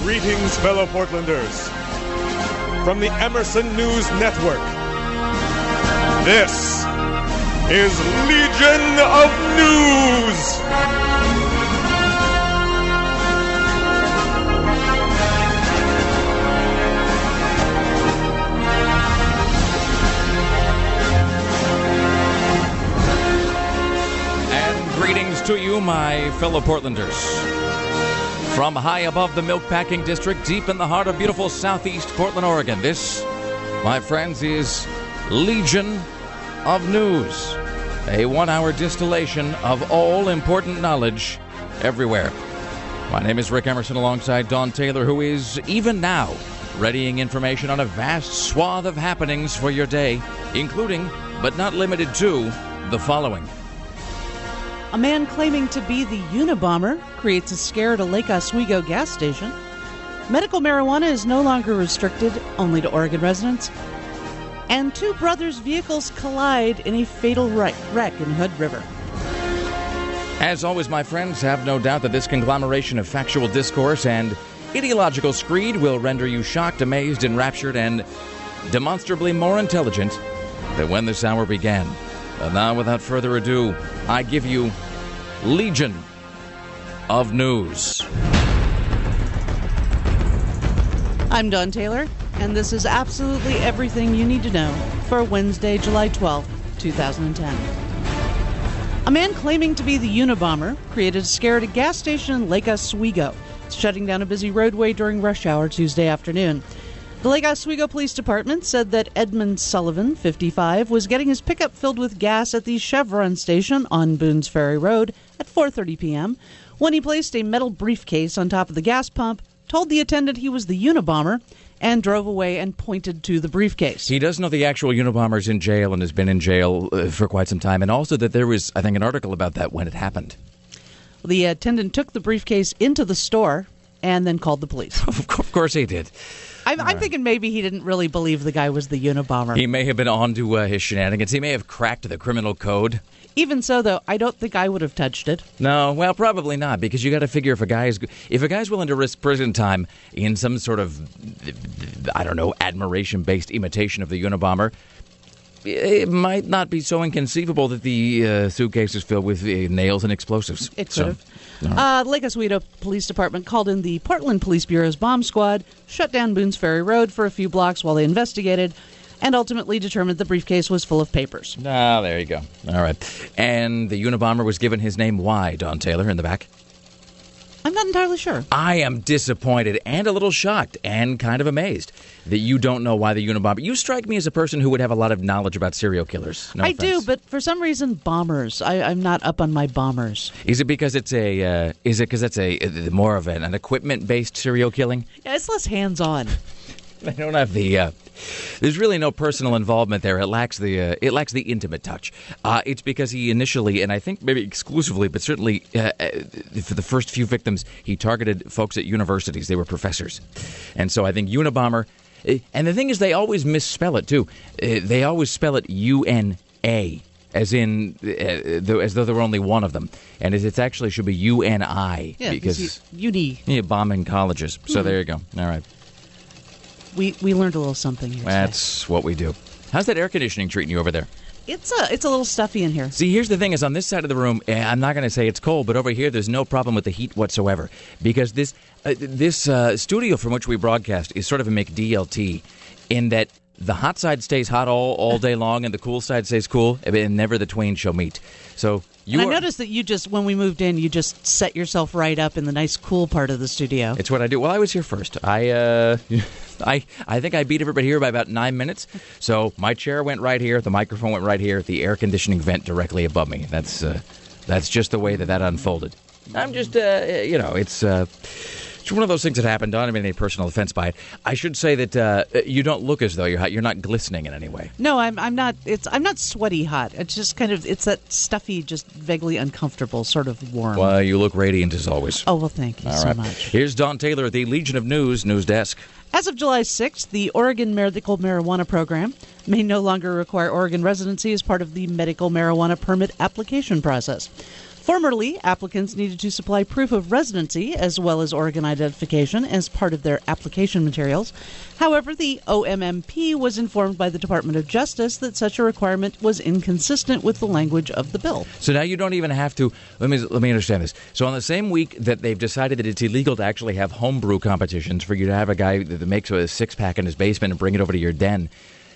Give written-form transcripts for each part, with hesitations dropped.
Greetings, fellow Portlanders. From the Emerson News Network, this is Legion of News. And greetings to you, my fellow Portlanders. From high above the milk packing district, deep in the heart of beautiful southeast Portland, Oregon, this, my friends, is Legion of News, a 1-hour distillation of all important knowledge everywhere. My name is Rick Emerson alongside Dawn Taylor, who is, even now, readying information on a vast swath of happenings for your day, including, but not limited to, the following. A man claiming to be the Unabomber creates a scare at a Lake Oswego gas station. Medical marijuana is no longer restricted, only to Oregon residents. And two brothers' vehicles collide in a fatal wreck in Hood River. As always, my friends, have no doubt that this conglomeration of factual discourse and ideological screed will render you shocked, amazed, enraptured, and demonstrably more intelligent than when this hour began. And now, without further ado, I give you Legion of News. I'm Dawn Taylor, and this is absolutely everything you need to know for Wednesday, July 12th, 2010. A man claiming to be the Unabomber created a scare at a gas station in Lake Oswego, shutting down a busy roadway during rush hour Tuesday afternoon. The Lake Oswego Police Department said that Edmund Sullivan, 55, was getting his pickup filled with gas at the Chevron station on Boones Ferry Road at 4:30 p.m. when he placed a metal briefcase on top of the gas pump, told the attendant he was the Unabomber, and drove away and pointed to the briefcase. He does know the actual Unabomber's in jail and has been in jail for quite some time, and also that there was, I think, an article about that when it happened. The attendant took the briefcase into the store and then called the police. Of course he did. I'm thinking maybe he didn't really believe the guy was the Unabomber. He may have been on to his shenanigans. He may have cracked the criminal code. Even so, though, I don't think I would have touched it. No, well, probably not, because you got to figure if a guy's willing to risk prison time in some sort of, I don't know, admiration-based imitation of the Unabomber, it might not be so inconceivable that the suitcase is filled with nails and explosives. It could have. Right. Lake Oswego Police Department called in the Portland Police Bureau's bomb squad, shut down Boones Ferry Road for a few blocks while they investigated, and ultimately determined the briefcase was full of papers. Ah, there you go. All right. And the Unabomber was given his name why, Dawn Taylor, in the back? I'm not entirely sure. I am disappointed and a little shocked and kind of amazed that you don't know why the Unabomber. You strike me as a person who would have a lot of knowledge about serial killers. No I offense. do, but for some reason, bombers. I'm not up on my bombers. Is it because it's a? Is it because it's a more of an equipment-based serial killing? Yeah, it's less hands-on. They don't have the. There's really no personal involvement there. It lacks the intimate touch. It's because he initially, and I think maybe exclusively, but certainly for the first few victims, he targeted folks at universities. They were professors, and so I think Unabomber. And the thing is, they always misspell it too. They always spell it U-N-A, as in as though there were only one of them, and it actually should be U-N-I. Yeah, because uni. Yeah, bombing colleges. So there you go. All right. We learned a little something here. That's what we do. How's that air conditioning treating you over there? It's a little stuffy in here. See, here's the thing: is on this side of the room, I'm not going to say it's cold, but over here, there's no problem with the heat whatsoever, because this studio from which we broadcast is sort of a McDLT, in that the hot side stays hot all day long, and the cool side stays cool, and never the twain shall meet. So. I noticed that when we moved in, you just set yourself right up in the nice cool part of the studio. It's what I do. Well, I was here first. I think I beat everybody here by about 9 minutes. So my chair went right here, the microphone went right here, the air conditioning vent directly above me. That's just the way that unfolded. I'm just, it's one of those things that happened. I don't have any personal offense by it. I should say that you don't look as though you're hot. You're not glistening in any way. No, I'm not. I'm not sweaty hot. It's just it's that stuffy, just vaguely uncomfortable, sort of warm. Well, you look radiant as always. Oh, well, thank you so much. Here's Dawn Taylor at the Legion of News Desk. As of July 6th, the Oregon Medical Marijuana Program may no longer require Oregon residency as part of the medical marijuana permit application process. Formerly, applicants needed to supply proof of residency as well as Oregon identification as part of their application materials. However, the OMMP was informed by the Department of Justice that such a requirement was inconsistent with the language of the bill. So now you don't even have to. Let me understand this. So on the same week that they've decided that it's illegal to actually have homebrew competitions, for you to have a guy that makes a six-pack in his basement and bring it over to your den,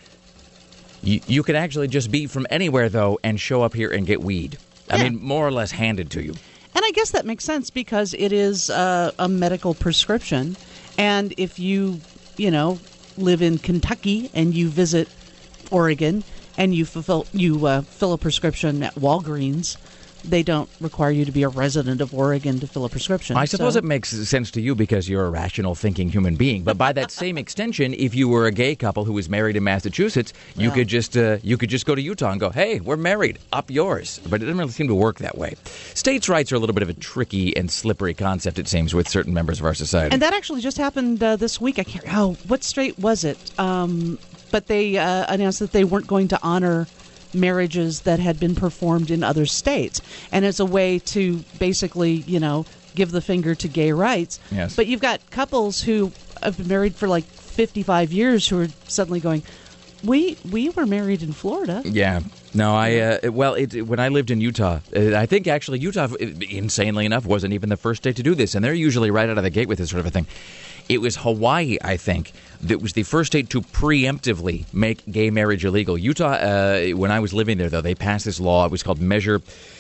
you could actually just be from anywhere, though, and show up here and get weed. I mean, more or less handed to you. And I guess that makes sense because it is a medical prescription. And if you live in Kentucky and you visit Oregon and you fill a prescription at Walgreens, they don't require you to be a resident of Oregon to fill a prescription. I suppose it makes sense to you because you're a rational thinking human being. But by that same extension, if you were a gay couple who was married in Massachusetts, you could just go to Utah and go, hey, we're married, up yours. But it doesn't really seem to work that way. States' rights are a little bit of a tricky and slippery concept, it seems, with certain members of our society. And that actually just happened this week. I can't. What state was it? But they announced that they weren't going to honor marriages that had been performed in other states, and as a way to basically give the finger to gay rights. Yes. But you've got couples who have been married for like 55 years who are suddenly going, we were married in Florida. Yeah. No, when I lived in Utah, I think actually Utah, insanely enough, wasn't even the first state to do this, and they're usually right out of the gate with this sort of a thing. It was Hawaii, I think, that was the first state to preemptively make gay marriage illegal. Utah, when I was living there, though, they passed this law. It was called Measure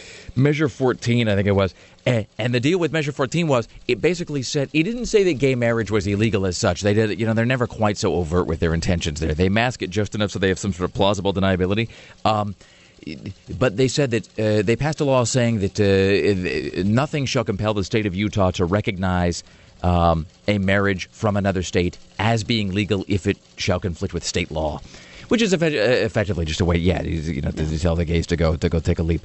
14, I think it was. And the deal with Measure 14 was it basically said, it didn't say that gay marriage was illegal as such. They did, they're never quite so overt with their intentions there. They mask it just enough so they have some sort of plausible deniability. But they said that they passed a law saying that nothing shall compel the state of Utah to recognize a marriage from another state as being legal if it shall conflict with state law, which is effectively just a way, to tell the gays to go take a leap.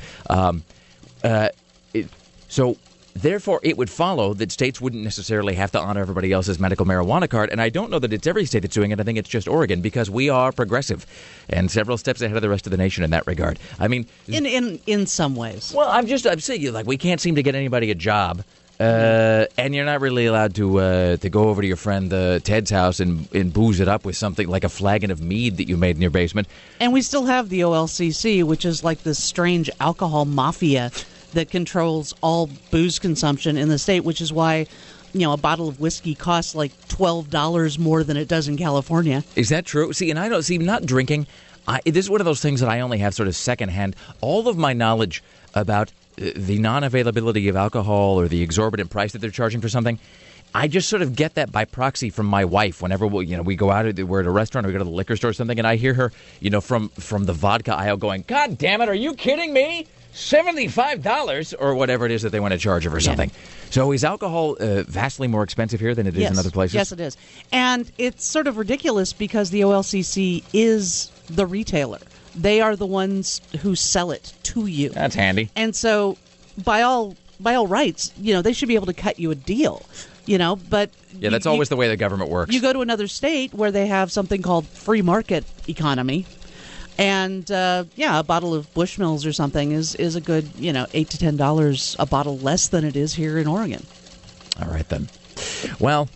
So therefore, it would follow that states wouldn't necessarily have to honor everybody else's medical marijuana card. And I don't know that it's every state that's doing it. I think it's just Oregon because we are progressive and several steps ahead of the rest of the nation in that regard. I mean, in some ways. Well, I'm saying we can't seem to get anybody a job. And you're not really allowed to go over to your friend Ted's house and booze it up with something like a flagon of mead that you made in your basement. And we still have the OLCC, which is like this strange alcohol mafia that controls all booze consumption in the state, which is why a bottle of whiskey costs like $12 more than it does in California. Is that true? See, and I don't see not drinking. This is one of those things that I only have sort of secondhand. All of my knowledge about the non-availability of alcohol or the exorbitant price that they're charging for something, I just sort of get that by proxy from my wife. Whenever we go out, we're at a restaurant or we go to the liquor store or something, and I hear her, from the vodka aisle going, "God damn it, are you kidding me? $75 or whatever it is that they want to charge her for something." So is alcohol vastly more expensive here than it is in other places? Yes, it is. And it's sort of ridiculous because the OLCC is the retailer. They are the ones who sell it to you. That's handy. And so by all rights, they should be able to cut you a deal. But that's always the way the government works. You go to another state where they have something called free market economy. And, a bottle of Bushmills or something is a good, $8 to $10 a bottle less than it is here in Oregon. All right, then. Well,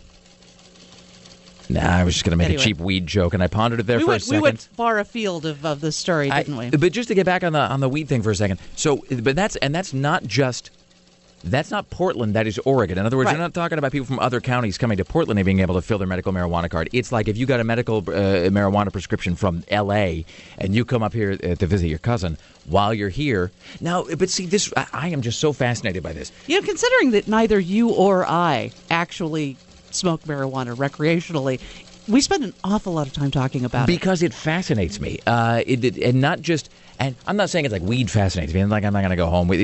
I was just going to make a cheap weed joke, and I pondered it for a second. We went far afield of the story, didn't we? But just to get back on the weed thing for a second. So, that's not just... That's not Portland, that is Oregon. In other words, You're not talking about people from other counties coming to Portland and being able to fill their medical marijuana card. It's like if you got a medical marijuana prescription from L.A. and you come up here to visit your cousin while you're here. Now, but see, I am just so fascinated by this. Considering that neither you or I actually smoke marijuana recreationally, we spend an awful lot of time talking about it. Because it fascinates me. And not just... And I'm not saying it's like weed fascinates me. Like I'm not going to go home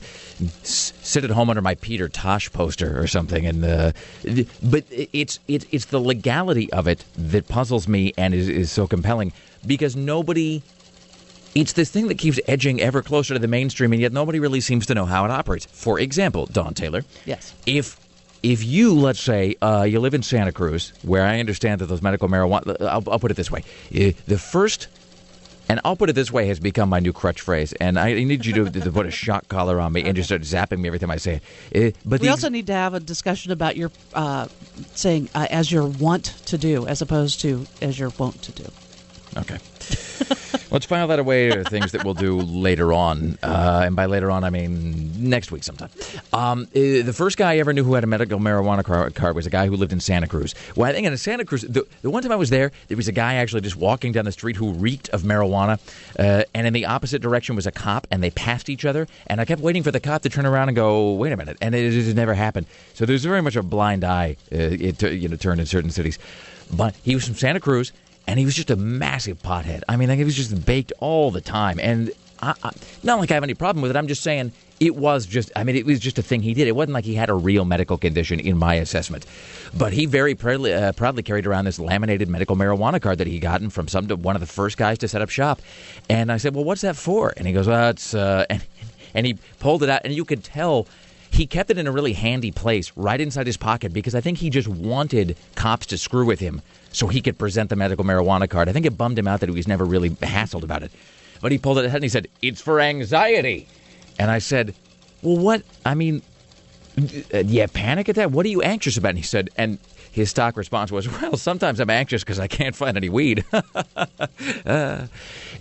sit at home under my Peter Tosh poster or something. But it's the legality of it that puzzles me and is so compelling because nobody. It's this thing that keeps edging ever closer to the mainstream, and yet nobody really seems to know how it operates. For example, Dawn Taylor. Yes. If you, let's say, you live in Santa Cruz, where I understand that those medical marijuana. I'll put it this way: the first and I'll put it this way, has become my new crutch phrase. And I need you to put a shock collar on me and just start zapping me every time I say it. But we also need to have a discussion about your saying as your want to do as opposed to as your wont to do. Okay. Let's file that away to things that we'll do later on. And by later on, I mean next week sometime. The first guy I ever knew who had a medical marijuana card was a guy who lived in Santa Cruz. Well, I think in Santa Cruz, the one time I was there was a guy actually just walking down the street who reeked of marijuana. And in the opposite direction was a cop, and they passed each other. And I kept waiting for the cop to turn around and go, wait a minute. And it just never happened. So there's very much a blind eye turned in certain cities. But he was from Santa Cruz. And he was just a massive pothead. I mean, he was just baked all the time. And not like I have any problem with it. I'm just saying it was just a thing he did. It wasn't like he had a real medical condition in my assessment. But he very proudly carried around this laminated medical marijuana card that he gotten from one of the first guys to set up shop. And I said, well, what's that for? And he goes, well, it's... and he pulled it out, and you could tell... He kept it in a really handy place right inside his pocket because I think he just wanted cops to screw with him so he could present the medical marijuana card. I think it bummed him out that he was never really hassled about it. But he pulled it out and he said, it's for anxiety. And I said, well, what? I mean, yeah, panic attack? What are you anxious about? And he said, and his stock response was, well, sometimes I'm anxious because I can't find any weed. But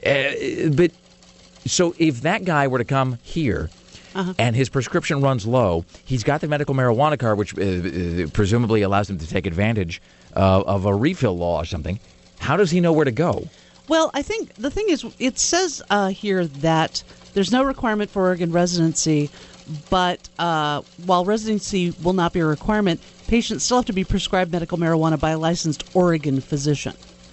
so if that guy were to come here... and his prescription runs low, he's got the medical marijuana card, which presumably allows him to take advantage of a refill law or something. How does he know where to go? Well, I think the thing is, it says here that there's no requirement for Oregon residency, but while residency will not be a requirement, patients still have to be prescribed medical marijuana by a licensed Oregon physician.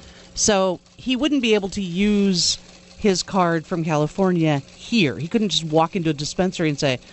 So he wouldn't be able to use his card from California here. He couldn't just walk into a dispensary and say,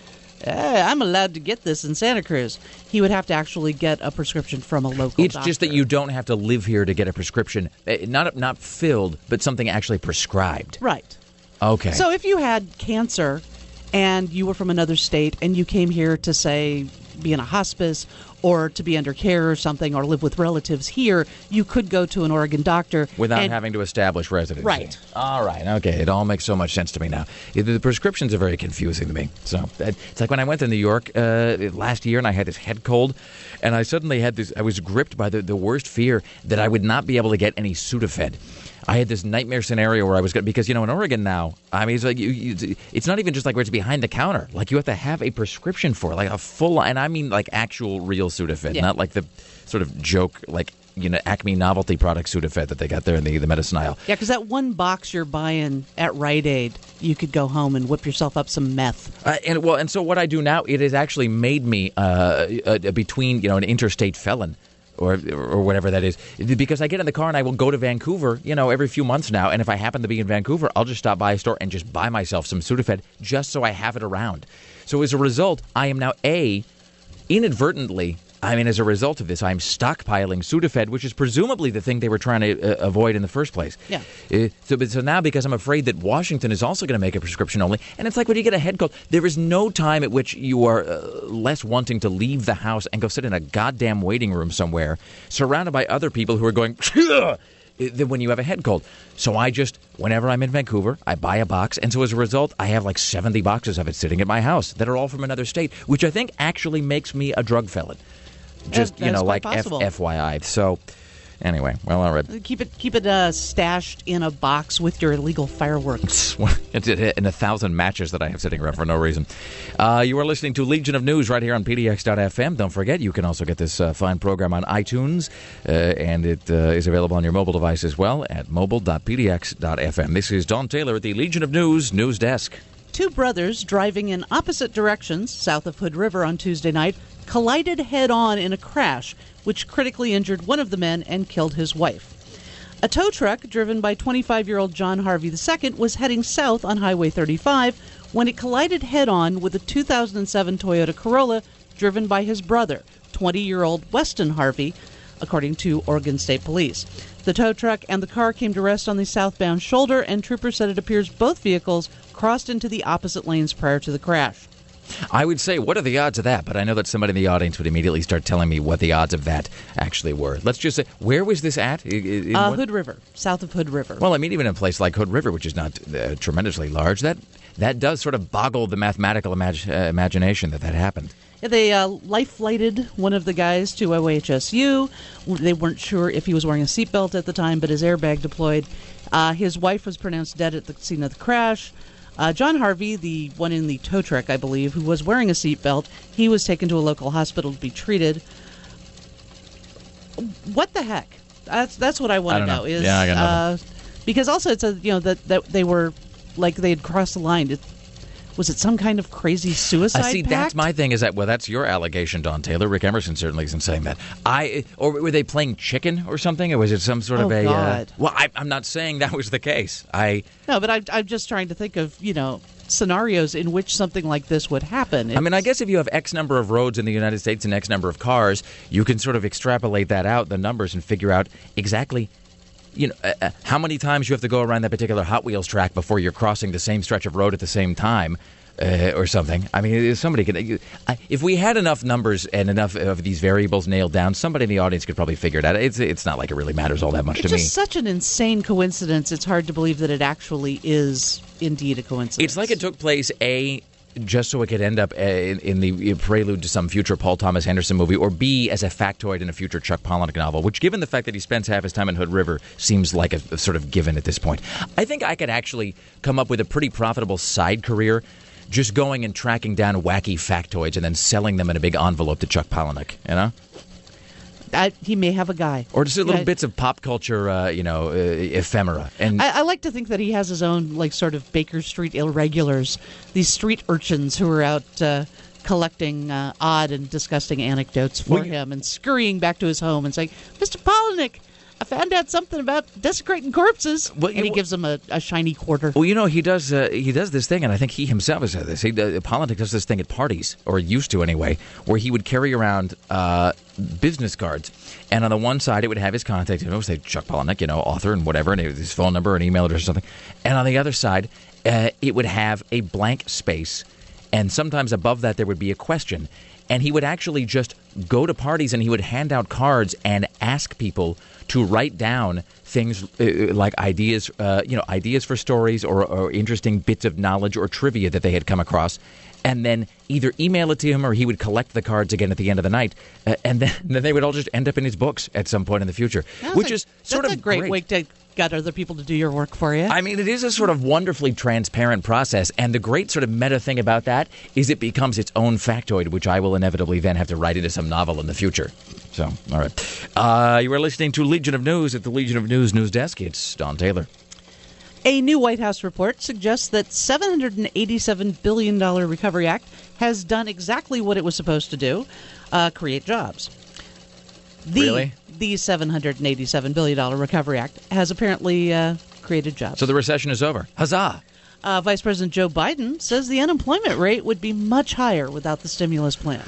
I'm allowed to get this in Santa Cruz. He would have to actually get a prescription from a local doctor. Just that you don't have to live here to get a prescription, not filled, but something actually prescribed. Right. Okay. So if you had cancer and you were from another state and you came here to, say, be in a hospice or to be under care or something or live with relatives here, you could go to an Oregon doctor. Without having to establish residency. Right. All right. Okay. It all makes so much sense to me now. The prescriptions are very confusing to me. So it's like when I went to New York last year and I had this head cold and I suddenly had this, I was gripped by the worst fear that I would not be able to get any Sudafed. I had this nightmare scenario where I was going to, because, in Oregon now, I mean, it's like it's not even just like where it's behind the counter. Like you have to have a prescription for it, like a full, and I mean like actual real Sudafed, not like the sort of joke, like, Acme novelty product Sudafed that they got there in the medicine aisle. Yeah, because that one box you're buying at Rite Aid, you could go home and whip yourself up some meth. And so what I do now, it has actually made me between, an interstate felon. Or whatever that is, because I get in the car and I will go to Vancouver, every few months now. And if I happen to be in Vancouver, I'll just stop by a store and just buy myself some Sudafed just so I have it around. So as a result, I am now inadvertently, as a result of this, I'm stockpiling Sudafed, which is presumably the thing they were trying to avoid in the first place. Yeah. So now, because I'm afraid that Washington is also going to make a prescription only, and it's like when you get a head cold, there is no time at which you are less wanting to leave the house and go sit in a goddamn waiting room somewhere, surrounded by other people who are going, than when you have a head cold. So I just, whenever I'm in Vancouver, I buy a box, and so as a result, I have like 70 boxes of it sitting at my house that are all from another state, which I think actually makes me a drug felon. Just, like FYI. So, anyway, well, all right. Keep it stashed in a box with your illegal fireworks. And 1,000 matches that I have sitting around for no reason. You are listening to Legion of News right here on PDX.FM. Don't forget, you can also get this fine program on iTunes, and it is available on your mobile device as well at mobile.pdx.fm. This is Don Taylor at the Legion of News News Desk. Two brothers driving in opposite directions south of Hood River on Tuesday night collided head-on in a crash, which critically injured one of the men and killed his wife. A tow truck driven by 25-year-old John Harvey II was heading south on Highway 35 when it collided head-on with a 2007 Toyota Corolla driven by his brother, 20-year-old Weston Harvey, according to Oregon State Police. The tow truck and the car came to rest on the southbound shoulder, and troopers said it appears both vehicles crossed into the opposite lanes prior to the crash. I would say, what are the odds of that? But I know that somebody in the audience would immediately start telling me what the odds of that actually were. Let's just say, where was this at? Hood River, south of Hood River. Well, I mean, even in a place like Hood River, which is not tremendously large, that does sort of boggle the mathematical imagination that happened. Yeah, they life-flighted one of the guys to OHSU. They weren't sure if he was wearing a seatbelt at the time, but his airbag deployed. His wife was pronounced dead at the scene of the crash. John Harvey, the one in the tow truck, I believe, who was wearing a seatbelt, he was taken to a local hospital to be treated. What the heck? That's what I want to know. Is, yeah, I got nothing. Because also it says, that they were like they had crossed the line. Was it some kind of crazy suicide see, pact? That's my thing. Is that that's your allegation, Don Taylor. Rick Emerson certainly isn't saying that. Or were they playing chicken or something? Or was it some sort of a? God. I'm not saying that was the case. No, but I'm just trying to think of scenarios in which something like this would happen. I guess if you have X number of roads in the United States and X number of cars, you can sort of extrapolate that out, the numbers, and figure out exactly. How many times you have to go around that particular Hot Wheels track before you're crossing the same stretch of road at the same time, or something. I mean, somebody could. If we had enough numbers and enough of these variables nailed down, somebody in the audience could probably figure it out. It's not like it really matters all that much to me. It's just such an insane coincidence. It's hard to believe that it actually is indeed a coincidence. It's like it took place just so it could end up in the prelude to some future Paul Thomas Anderson movie, or B, as a factoid in a future Chuck Palahniuk novel, which, given the fact that he spends half his time in Hood River, seems like a sort of given at this point. I think I could actually come up with a pretty profitable side career just going and tracking down wacky factoids and then selling them in a big envelope to Chuck Palahniuk, He may have a guy. Or just little bits of pop culture, ephemera. And I like to think that he has his own, sort of Baker Street irregulars, these street urchins who are out collecting odd and disgusting anecdotes for him and scurrying back to his home and saying, Mr. Palahniuk, I found out something about desecrating corpses. And he gives him a shiny quarter. Well, he does this thing, and I think he himself has said this. Palahniuk does this thing at parties, or used to anyway, where he would carry around business cards. And on the one side, it would have his contact info, say Chuck Palahniuk, author and whatever, and his phone number and email address or something. And on the other side, it would have a blank space, and sometimes above that there would be a question. And he would actually just go to parties and he would hand out cards and ask people to write down things like ideas for stories or interesting bits of knowledge or trivia that they had come across, and then either email it to him or he would collect the cards again at the end of the night, and then they would all just end up in his books at some point in the future, which is sort of that's a great way to get other people to do your work for you. I mean, it is a sort of wonderfully transparent process, and the great sort of meta thing about that is it becomes its own factoid, which I will inevitably then have to write into some novel in the future. So, all right. You are listening to Legion of News at the Legion of News News Desk. It's Don Taylor. A new White House report suggests that $787 billion Recovery Act has done exactly what it was supposed to do, create jobs. Really? The $787 billion Recovery Act has apparently created jobs. So the recession is over. Huzzah! Vice President Joe Biden says the unemployment rate would be much higher without the stimulus plan.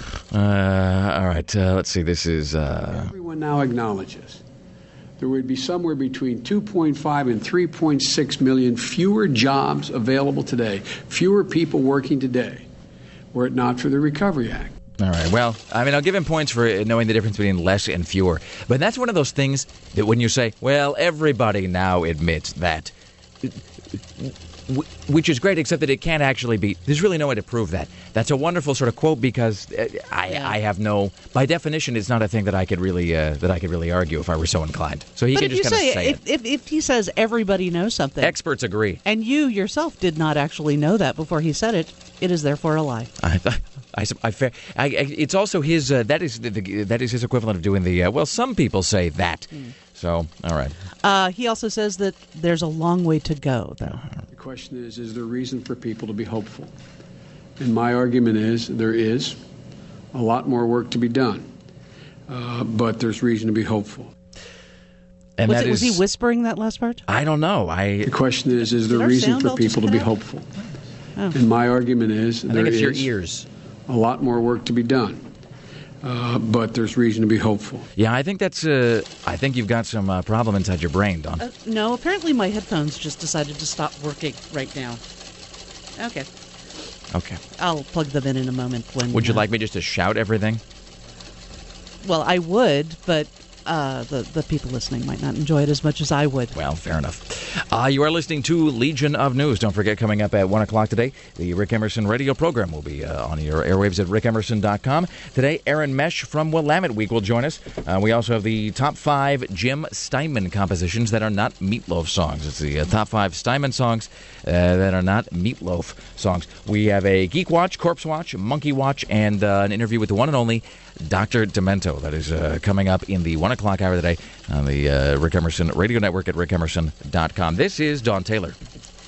All right. Let's see. This is... Everyone now acknowledges there would be somewhere between 2.5 and 3.6 million fewer jobs available today, fewer people working today, were it not for the Recovery Act. All right. Well, I mean, I'll give him points for knowing the difference between less and fewer. But that's one of those things that when you say, well, everybody now admits that, which is great, except that it can't actually be. There's really no way to prove that. That's a wonderful sort of quote because I have no. By definition, it's not a thing that I could really argue if I were so inclined. So he can just kind of say it. If he says everybody knows something, experts agree, and you yourself did not actually know that before he said it, it is therefore a lie. It's also his. That is his equivalent of doing the. Well, some people say that. So, all right. He also says that there's a long way to go, though. The question is there reason for people to be hopeful? And my argument is there is a lot more work to be done, but there's reason to be hopeful. And was he whispering that last part? I don't know. The question is there reason for people to be hopeful? Oh. And my argument is there is your ears. A lot more work to be done. But there's reason to be hopeful. Yeah, I think that's. I think you've got some problem inside your brain, Don. No, apparently my headphones just decided to stop working right now. Okay. Okay. I'll plug them in a moment. Would you like me just to shout everything? Well, I would, but the people listening might not enjoy it as much as I would. Well, fair enough. You are listening to Legion of News. Don't forget, coming up at 1 o'clock today, the Rick Emerson radio program will be on your airwaves at rickemerson.com. Today, Aaron Mesh from Willamette Week will join us. We also have the top 5 Jim Steinman compositions that are not Meatloaf songs. It's the top 5 Steinman songs that are not Meatloaf songs. We have a Geek Watch, Corpse Watch, Monkey Watch, and an interview with the one and only Dr. Demento. That is coming up in the 1 o'clock hour today on the Rick Emerson Radio Network at rickemerson.com. This is Don Taylor.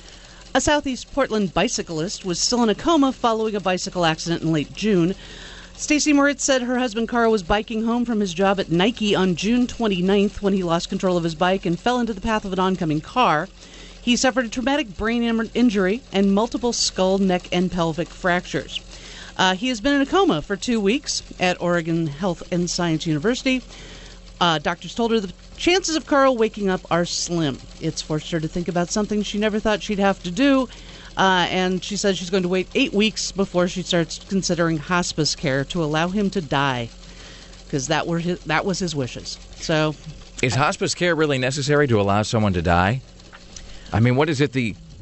A Southeast Portland bicyclist was still in a coma following a bicycle accident in late June. Stacy Moritz said her husband Carl was biking home from his job at Nike on June 29th when he lost control of his bike and fell into the path of an oncoming car. He suffered a traumatic brain injury and multiple skull, neck, and pelvic fractures. He has been in a coma for 2 weeks at Oregon Health and Science University. Doctors told her the chances of Carl waking up are slim. It's forced her to think about something she never thought she'd have to do. And she says she's going to wait 8 weeks before she starts considering hospice care to allow him to die, because that was his wishes. So, is hospice care really necessary to allow someone to die? I mean, what is it?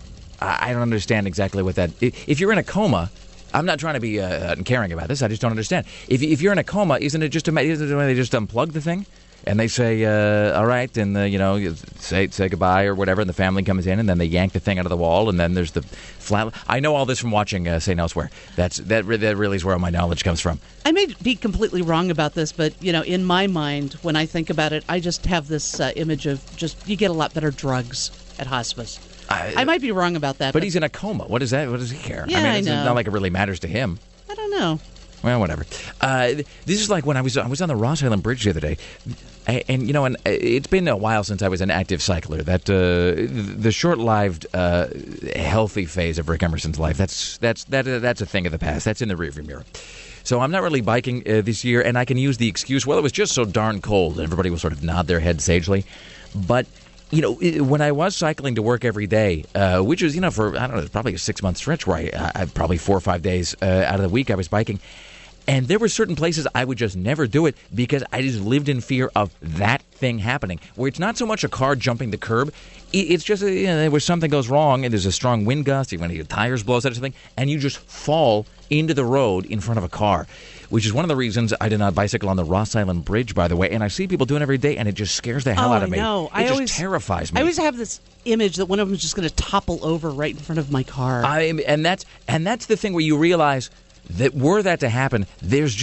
I don't understand exactly what that. If you're in a coma, I'm not trying to be caring about this. I just don't understand. If you're in a coma, isn't it just they just unplug the thing? And they say, all right, and, say goodbye or whatever, and the family comes in, and then they yank the thing out of the wall, and then there's the flat. I know all this from watching St. Elsewhere. That really is where all my knowledge comes from. I may be completely wrong about this, but, in my mind, when I think about it, I just have this image of you get a lot better drugs at hospice. I might be wrong about that. But he's in a coma. What is that? What does he care? Yeah, it's not like it really matters to him. I don't know. Well, whatever. This is like when I was on the Ross Island Bridge the other day, and it's been a while since I was an active cycler. That the short-lived, healthy phase of Rick Emerson's life, that's a thing of the past. That's in the rearview mirror. So I'm not really biking this year, and I can use the excuse, well, it was just so darn cold, and everybody will sort of nod their head sagely. But when I was cycling to work every day, which was, for, I don't know, probably a 6-month stretch where I probably 4 or 5 days out of the week I was biking. And there were certain places I would just never do it because I just lived in fear of that thing happening, where it's not so much a car jumping the curb. It's just where something goes wrong and there's a strong wind gust, even when your tires blows out or something, and you just fall into the road in front of a car, which is one of the reasons I did not bicycle on the Ross Island Bridge, by the way. And I see people doing it every day, and it just scares the hell out of me. It just terrifies me. I always have this image that one of them is just going to topple over right in front of my car. And that's the thing where you realize that were that to happen, there's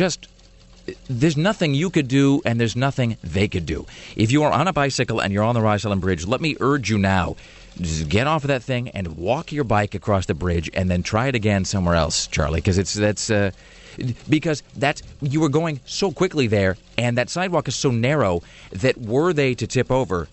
nothing you could do, and there's nothing they could do. If you are on a bicycle and you're on the Ross Island Bridge, let me urge you now, just get off of that thing and walk your bike across the bridge, and then try it again somewhere else, Charlie, because you were going so quickly there, and that sidewalk is so narrow that were they to tip over,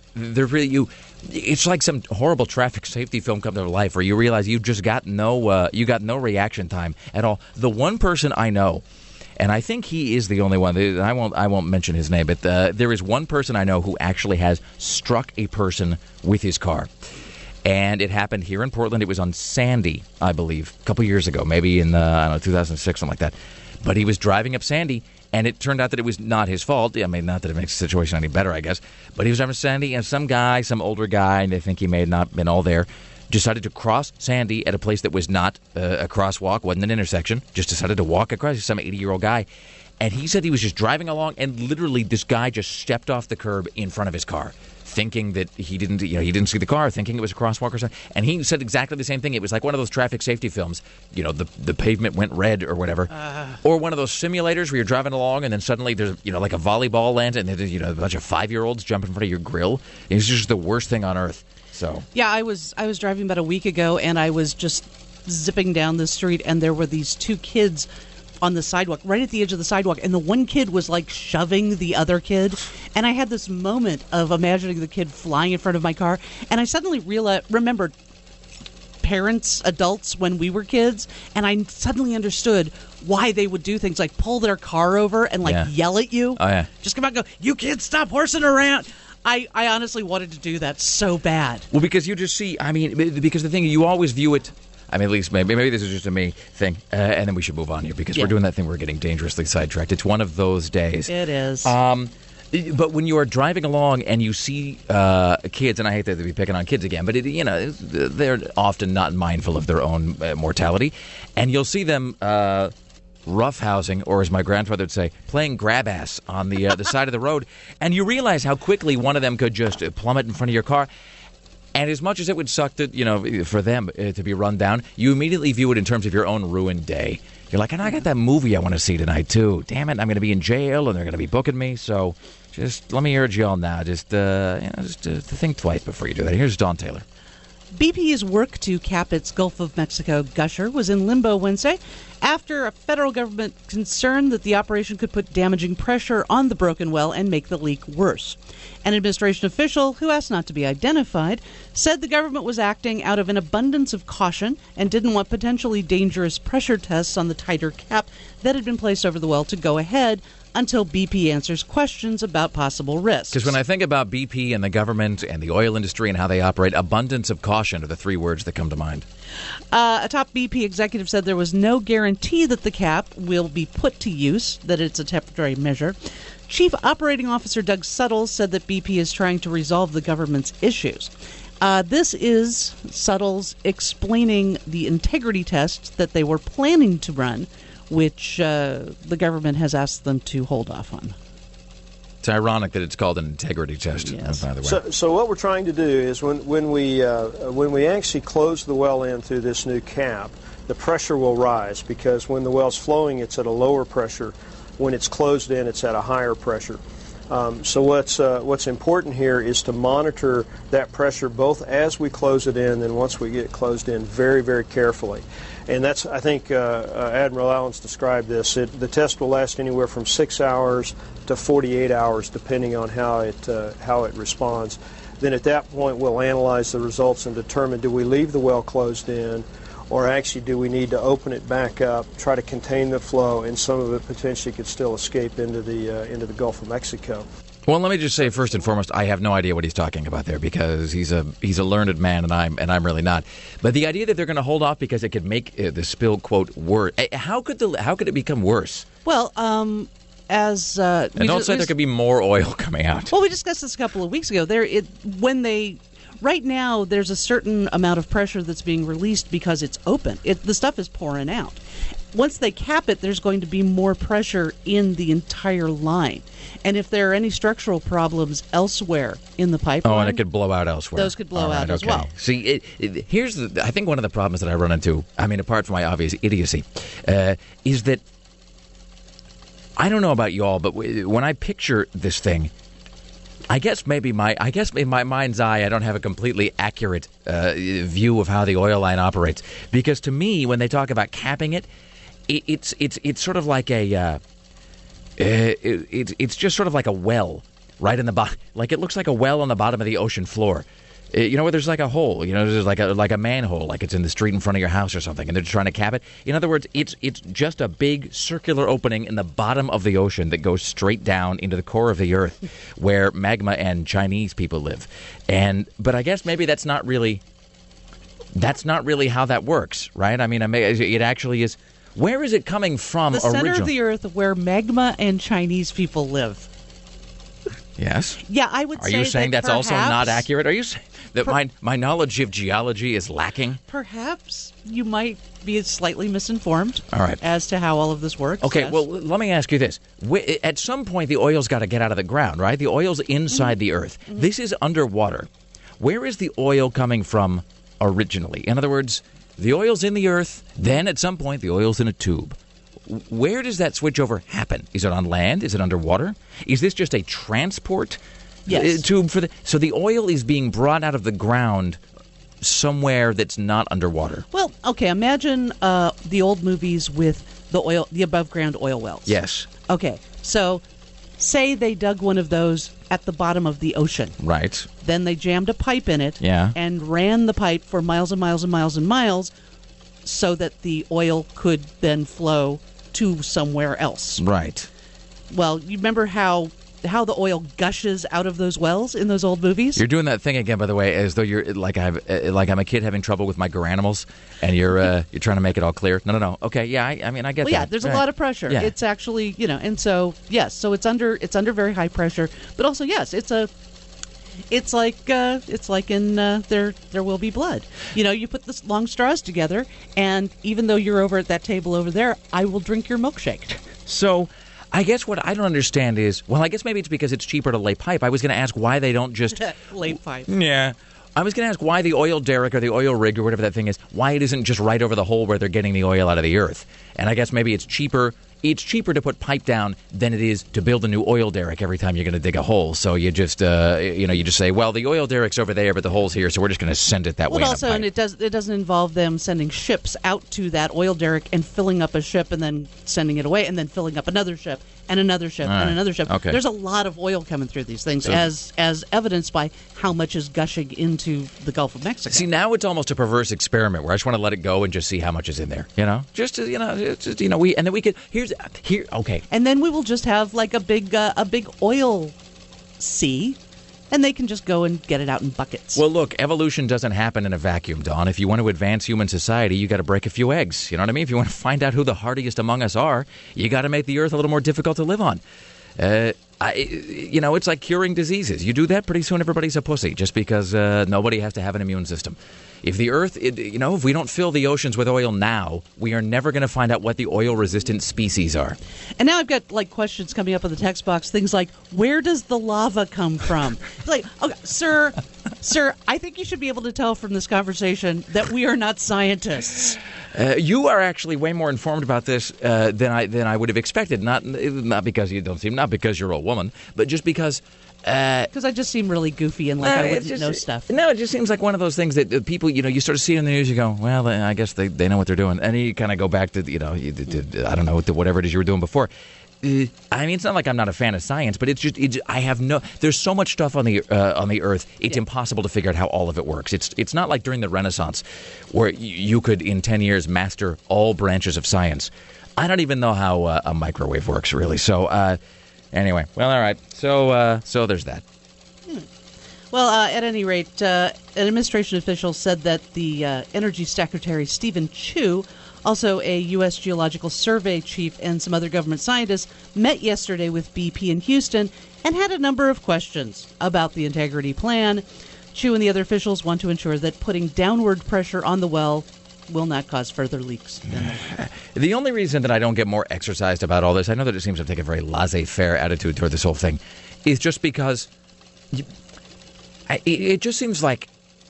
it's like some horrible traffic safety film come to life where you realize you just got no reaction time at all. The one person I know, and I think he is the only one, I won't mention his name, but there is one person I know who actually has struck a person with his car. And it happened here in Portland. It was on Sandy, I believe, a couple years ago, maybe in 2006, something like that. But he was driving up Sandy, and it turned out that it was not his fault. I mean, not that it makes the situation any better, I guess. But he was driving Sandy, and some older guy, and I think he may have not been all there, decided to cross Sandy at a place that was not a crosswalk, wasn't an intersection, just decided to walk across. He's some 80-year-old guy. And he said he was just driving along, and literally this guy just stepped off the curb in front of his car, thinking that he didn't see the car, thinking it was a crosswalk or something. And he said exactly the same thing. It was like one of those traffic safety films, the pavement went red or whatever. Or one of those simulators where you're driving along and then suddenly there's, like a volleyball lands and there's, a bunch of 5-year-olds jump in front of your grill. It's just the worst thing on earth. So yeah, I was driving about a week ago, and I was just zipping down the street, and there were these 2 kids on the sidewalk, right at the edge of the sidewalk, and the one kid was like shoving the other kid, and I had this moment of imagining the kid flying in front of my car, and I suddenly remembered adults when we were kids, and I suddenly understood why they would do things like pull their car over and yell at you. Oh yeah, just come out and go, "You kids, stop horsing around." I honestly wanted to do that so bad. Well, because you just see, because the thing, you always view it I mean, at least maybe this is just a me thing, and then we should move on here because we're doing that thing. We're getting dangerously sidetracked. It's one of those days. It is. But when you are driving along and you see kids, and I hate to be picking on kids again, but they're often not mindful of their own mortality, and you'll see them roughhousing, or as my grandfather would say, playing grab ass on the side of the road, and you realize how quickly one of them could just plummet in front of your car. And as much as it would suck to, for them to be run down, you immediately view it in terms of your own ruined day. You're like, and I got that movie I want to see tonight too. Damn it, I'm going to be in jail, and they're going to be booking me. So, just let me urge you all now, just think twice before you do that. Here's Don Taylor. BP's work to cap its Gulf of Mexico gusher was in limbo Wednesday after a federal government concerned that the operation could put damaging pressure on the broken well and make the leak worse. An administration official, who asked not to be identified, said the government was acting out of an abundance of caution and didn't want potentially dangerous pressure tests on the tighter cap that had been placed over the well to go ahead until BP answers questions about possible risks. Because when I think about BP and the government and the oil industry and how they operate, abundance of caution are the three words that come to mind. A top BP executive said there was no guarantee that the cap will be put to use, that it's a temporary measure. Chief Operating Officer Doug Suttles said that BP is trying to resolve the government's issues. This is Suttles explaining the integrity test that they were planning to run, which the government has asked them to hold off on. It's ironic that it's called an integrity test, by the way. So what we're trying to do is when we actually close the well in through this new cap, the pressure will rise because when the well's flowing, it's at a lower pressure. When it's closed in, it's at a higher pressure. So what's important here is to monitor that pressure both as we close it in and once we get it closed in very, very carefully. And that's, I think, Admiral Allen's described this. The test will last anywhere from 6 hours to 48 hours, depending on how it responds. Then at that point, we'll analyze the results and determine, do we leave the well closed in, or actually do we need to open it back up, try to contain the flow, and some of it potentially could still escape into the Gulf of Mexico. Well, let me just say first and foremost, I have no idea what he's talking about there because he's a learned man and I'm really not. But the idea that they're going to hold off because it could make the spill quote worse. How could it become worse? Well, and don't say there could be more oil coming out. Well, we discussed this a couple of weeks ago. Right now, there's a certain amount of pressure that's being released because it's open. The stuff is pouring out. Once they cap it, there's going to be more pressure in the entire line. And if there are any structural problems elsewhere in the pipeline... Oh, and it could blow out elsewhere. Those could blow out as well. See, I think one of the problems that I run into, I mean, apart from my obvious idiocy, is that I don't know about y'all, but when I picture this thing, I guess maybe in my mind's eye, I don't have a completely accurate view of how the oil line operates. Because to me, when they talk about capping it, it's sort of like it's just sort of like a well right in the bottom. Like it looks like a well on the bottom of the ocean floor. Where there's like a hole, there's like a manhole, like it's in the street in front of your house or something, and they're trying to cap it. In other words, it's just a big circular opening in the bottom of the ocean that goes straight down into the core of the earth, where magma and Chinese people live. But I guess maybe that's not really how that works, right? I mean, it actually is. Where is it coming from originally? The center of the earth where magma and Chinese people live. Yes. Yeah, I would say. Are you saying that's perhaps, also not accurate? Are you saying that my knowledge of geology is lacking? Perhaps you might be slightly misinformed. All right. As to how all of this works. Okay, yes. well, let me ask you this. At some point, the oil's got to get out of the ground, right? The oil's inside the earth. Mm-hmm. This is underwater. Where is the oil coming from originally? In other words, the oil's in the earth, then at some point, the oil's in a tube. Where does that switchover happen? Is it on land? Is it underwater? Is this just a transport tube for so the oil is being brought out of the ground somewhere that's not underwater? Well, okay, imagine the old movies with the above ground oil wells. Yes. Okay, so say they dug one of those at the bottom of the ocean. Right. Then they jammed a pipe in it and ran the pipe for miles and miles and miles and miles so that the oil could then flow to somewhere else. Right. Well, you remember how how the oil gushes out of those wells in those old movies. You're doing that thing again, by the way, as though you're like I'm a kid having trouble with my garanimals, and you're trying to make it all clear. No. Okay, yeah, I mean, I get that. Yeah, there's a lot of pressure. Yeah. It's actually, and so yes, so it's under very high pressure, but also yes, it's like in There Will Be Blood. You put the long straws together, and even though you're over at that table over there, I will drink your milkshake. So, I guess what I don't understand is, well, I guess maybe it's because it's cheaper to lay pipe. I was going to ask why they don't just lay pipe. Yeah. I was going to ask why the oil derrick or the oil rig or whatever that thing is, why it isn't just right over the hole where they're getting the oil out of the earth. And I guess maybe it's cheaper. It's cheaper to put pipe down than it is to build a new oil derrick every time you're going to dig a hole. So you just, you just say, well, the oil derrick's over there, but the hole's here, so we're just going to send it that way. Well, also, and it doesn't involve them sending ships out to that oil derrick and filling up a ship and then sending it away and then filling up another ship and another ship and another ship. Okay. There's a lot of oil coming through these things, as evidenced by how much is gushing into the Gulf of Mexico. See, now it's almost a perverse experiment where I just want to let it go and just see how much is in there. Okay. And then we will just have like a big oil sea, and they can just go and get it out in buckets. Well, look, evolution doesn't happen in a vacuum, Dawn. If you want to advance human society, you got to break a few eggs. You know what I mean? If you want to find out who the hardiest among us are, you got to make the earth a little more difficult to live on. It's like curing diseases. You do that, pretty soon everybody's a pussy, just because nobody has to have an immune system. If the earth, if we don't fill the oceans with oil now, we are never going to find out what the oil-resistant species are. And now I've got questions coming up in the text box. Things like, where does the lava come from? It's like, okay, sir, I think you should be able to tell from this conversation that we are not scientists. You are actually way more informed about this than I would have expected. Not because you don't seem, not because you're a woman, but just because. Because I just seem really goofy and like I wouldn't know stuff. No, it just seems like one of those things that people, you sort of see in the news, you go, well, I guess they know what they're doing. And you kind of go back to, I don't know, whatever it is you were doing before. I mean, it's not like I'm not a fan of science, but there's so much stuff on the earth, it's impossible to figure out how all of it works. It's not like during the Renaissance where you could, in 10 years, master all branches of science. I don't even know how a microwave works, really. So, anyway, well, all right. So there's that. Well, at any rate, an administration official said that the Energy Secretary Stephen Chu, also a U.S. Geological Survey chief, and some other government scientists met yesterday with BP in Houston and had a number of questions about the integrity plan. Chu and the other officials want to ensure that putting downward pressure on the well will not cause further leaks. The only reason that I don't get more exercised about all this, I know that it seems to take a very laissez-faire attitude toward this whole thing, is just because it just seems like,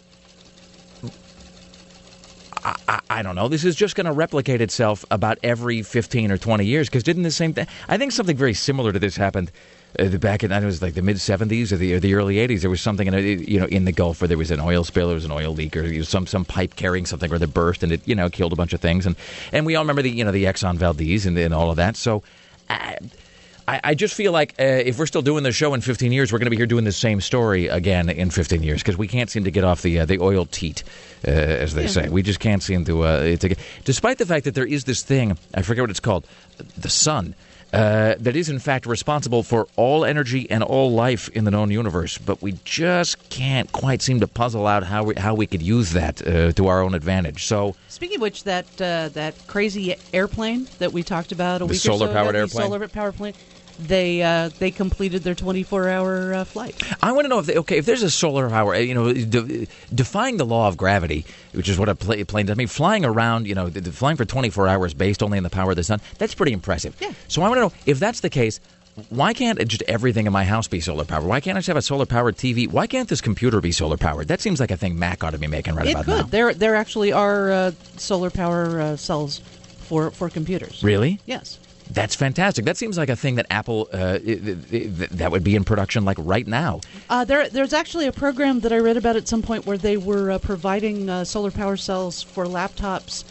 I don't know, this is just going to replicate itself about every 15 or 20 years, because didn't the same thing, I think something very similar to this happened back in, it was like the mid-'70s or the early '80s. There was something in the Gulf where there was an oil spill, there was an oil leak, or some pipe carrying something where they burst, and it killed a bunch of things. And we all remember the Exxon Valdez and all of that. So I just feel like if we're still doing the show in 15 years, we're going to be here doing the same story again in 15 years, because we can't seem to get off the oil teat, as they say. We just can't seem to get, despite the fact that there is this thing, I forget what it's called, the sun. That is, in fact, responsible for all energy and all life in the known universe. But we just can't quite seem to puzzle out how we could use that to our own advantage. So, speaking of which, that crazy airplane that we talked about a week or so ago, solar-powered airplane, solar-powered plane, they completed their 24-hour flight. I want to know if there's a solar power, defying the law of gravity, which is what a plane does. I mean, flying around, flying for 24 hours based only on the power of the sun, that's pretty impressive. Yeah. So I want to know, if that's the case, why can't just everything in my house be solar powered? Why can't I just have a solar powered TV? Why can't this computer be solar powered? That seems like a thing Mac ought to be making about now. It could. There actually are solar power cells for computers. Really? Yes. That's fantastic. That seems like a thing that Apple, that would be in production like right now. There's actually a program that I read about at some point where they were providing solar power cells for laptops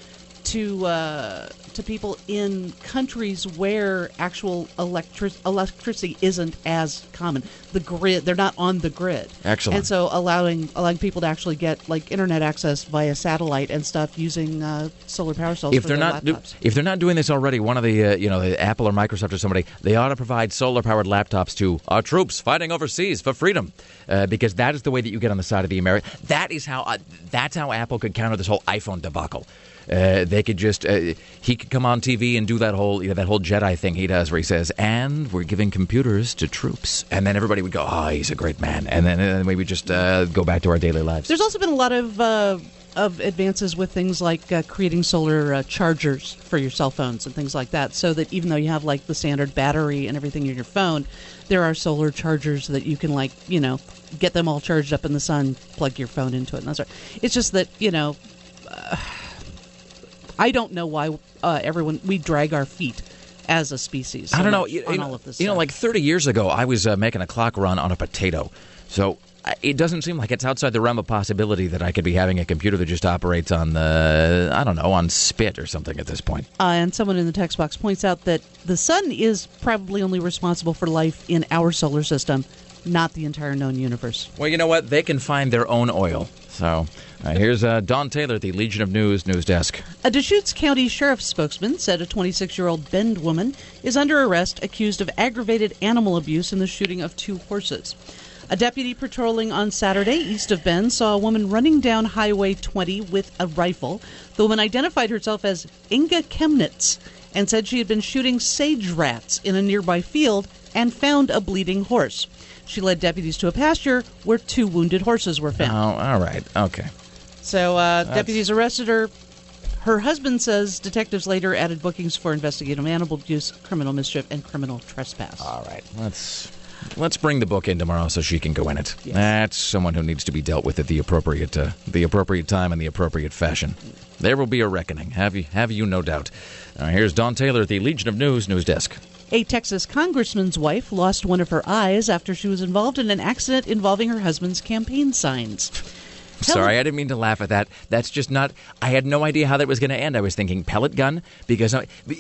to people in countries where actual electricity isn't as common. The grid, they're not on the grid. Excellent. And so allowing people to actually get like internet access via satellite and stuff using solar power cells. If they're not doing this already, one of the the Apple or Microsoft or somebody, they ought to provide solar powered laptops to our troops fighting overseas for freedom, because that is the way that you get on the side of the American. That's how Apple could counter this whole iPhone debacle. They could just he could come on TV and do that whole Jedi thing he does where he says, and we're giving computers to troops, and then everybody would go, oh, he's a great man, and then we would just go back to our daily lives. There's also been a lot of advances with things like creating solar chargers for your cell phones and things like that, so that even though you have like the standard battery and everything in your phone, there are solar chargers that you can get them all charged up in the sun, plug your phone into it, and that's right. It's just that I don't know why we drag our feet as a species. I don't know. On all of this stuff. Like 30 years ago, I was making a clock run on a potato. So it doesn't seem like it's outside the realm of possibility that I could be having a computer that just operates on on spit or something at this point. And someone in the text box points out that the sun is probably only responsible for life in our solar system, not the entire known universe. Well, you know what? They can find their own oil. So here's Don Taylor at the Legion of News Desk. A Deschutes County Sheriff's spokesman said a 26-year-old Bend woman is under arrest accused of aggravated animal abuse in the shooting of 2 horses. A deputy patrolling on Saturday east of Bend saw a woman running down Highway 20 with a rifle. The woman identified herself as Inga Chemnitz and said she had been shooting sage rats in a nearby field and found a bleeding horse. She led deputies to a pasture where 2 wounded horses were found. Oh, all right. Okay. So deputies arrested her. Her husband says detectives later added bookings for investigative animal abuse, criminal mischief, and criminal trespass. All right. Let's bring the book in tomorrow so she can go in it. Yes. That's someone who needs to be dealt with at the appropriate time and the appropriate fashion. There will be a reckoning. Have you no doubt. Here's Don Taylor at the Legion of News Desk. A Texas congressman's wife lost one of her eyes after she was involved in an accident involving her husband's campaign signs. Sorry, I didn't mean to laugh at that. That's just not. I had no idea how that was going to end. I was thinking pellet gun because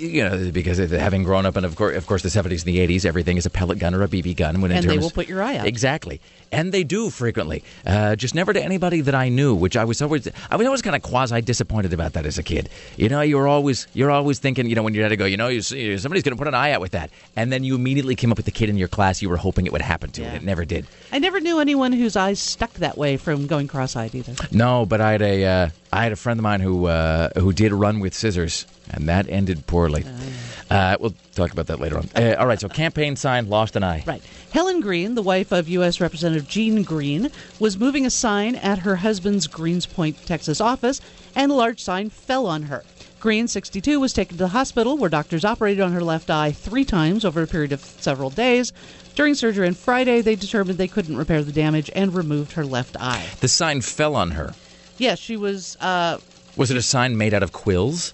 having grown up in of course the 70s and the 80s, everything is a pellet gun or a BB gun. And they will put your eye out. Exactly, and they do frequently. Just never to anybody that I knew, which I was always kind of quasi disappointed about that as a kid. You're always thinking, when your dad go, somebody's going to put an eye out with that, and then you immediately came up with the kid in your class you were hoping it would happen to, and it never did. I never knew anyone whose eyes stuck that way from going cross-eyed either. No, but I had a friend of mine who did run with scissors, and that ended poorly. We'll talk about that later on. All right, so campaign sign, lost an eye. Right. Helen Green, the wife of U.S. Representative Gene Green, was moving a sign at her husband's Greenspoint, Texas office, and a large sign fell on her. Green, 62, was taken to the hospital where doctors operated on her left eye 3 times over a period of several days. During surgery on Friday, they determined they couldn't repair the damage and removed her left eye. The sign fell on her? Yes, she was... was it a sign made out of quills?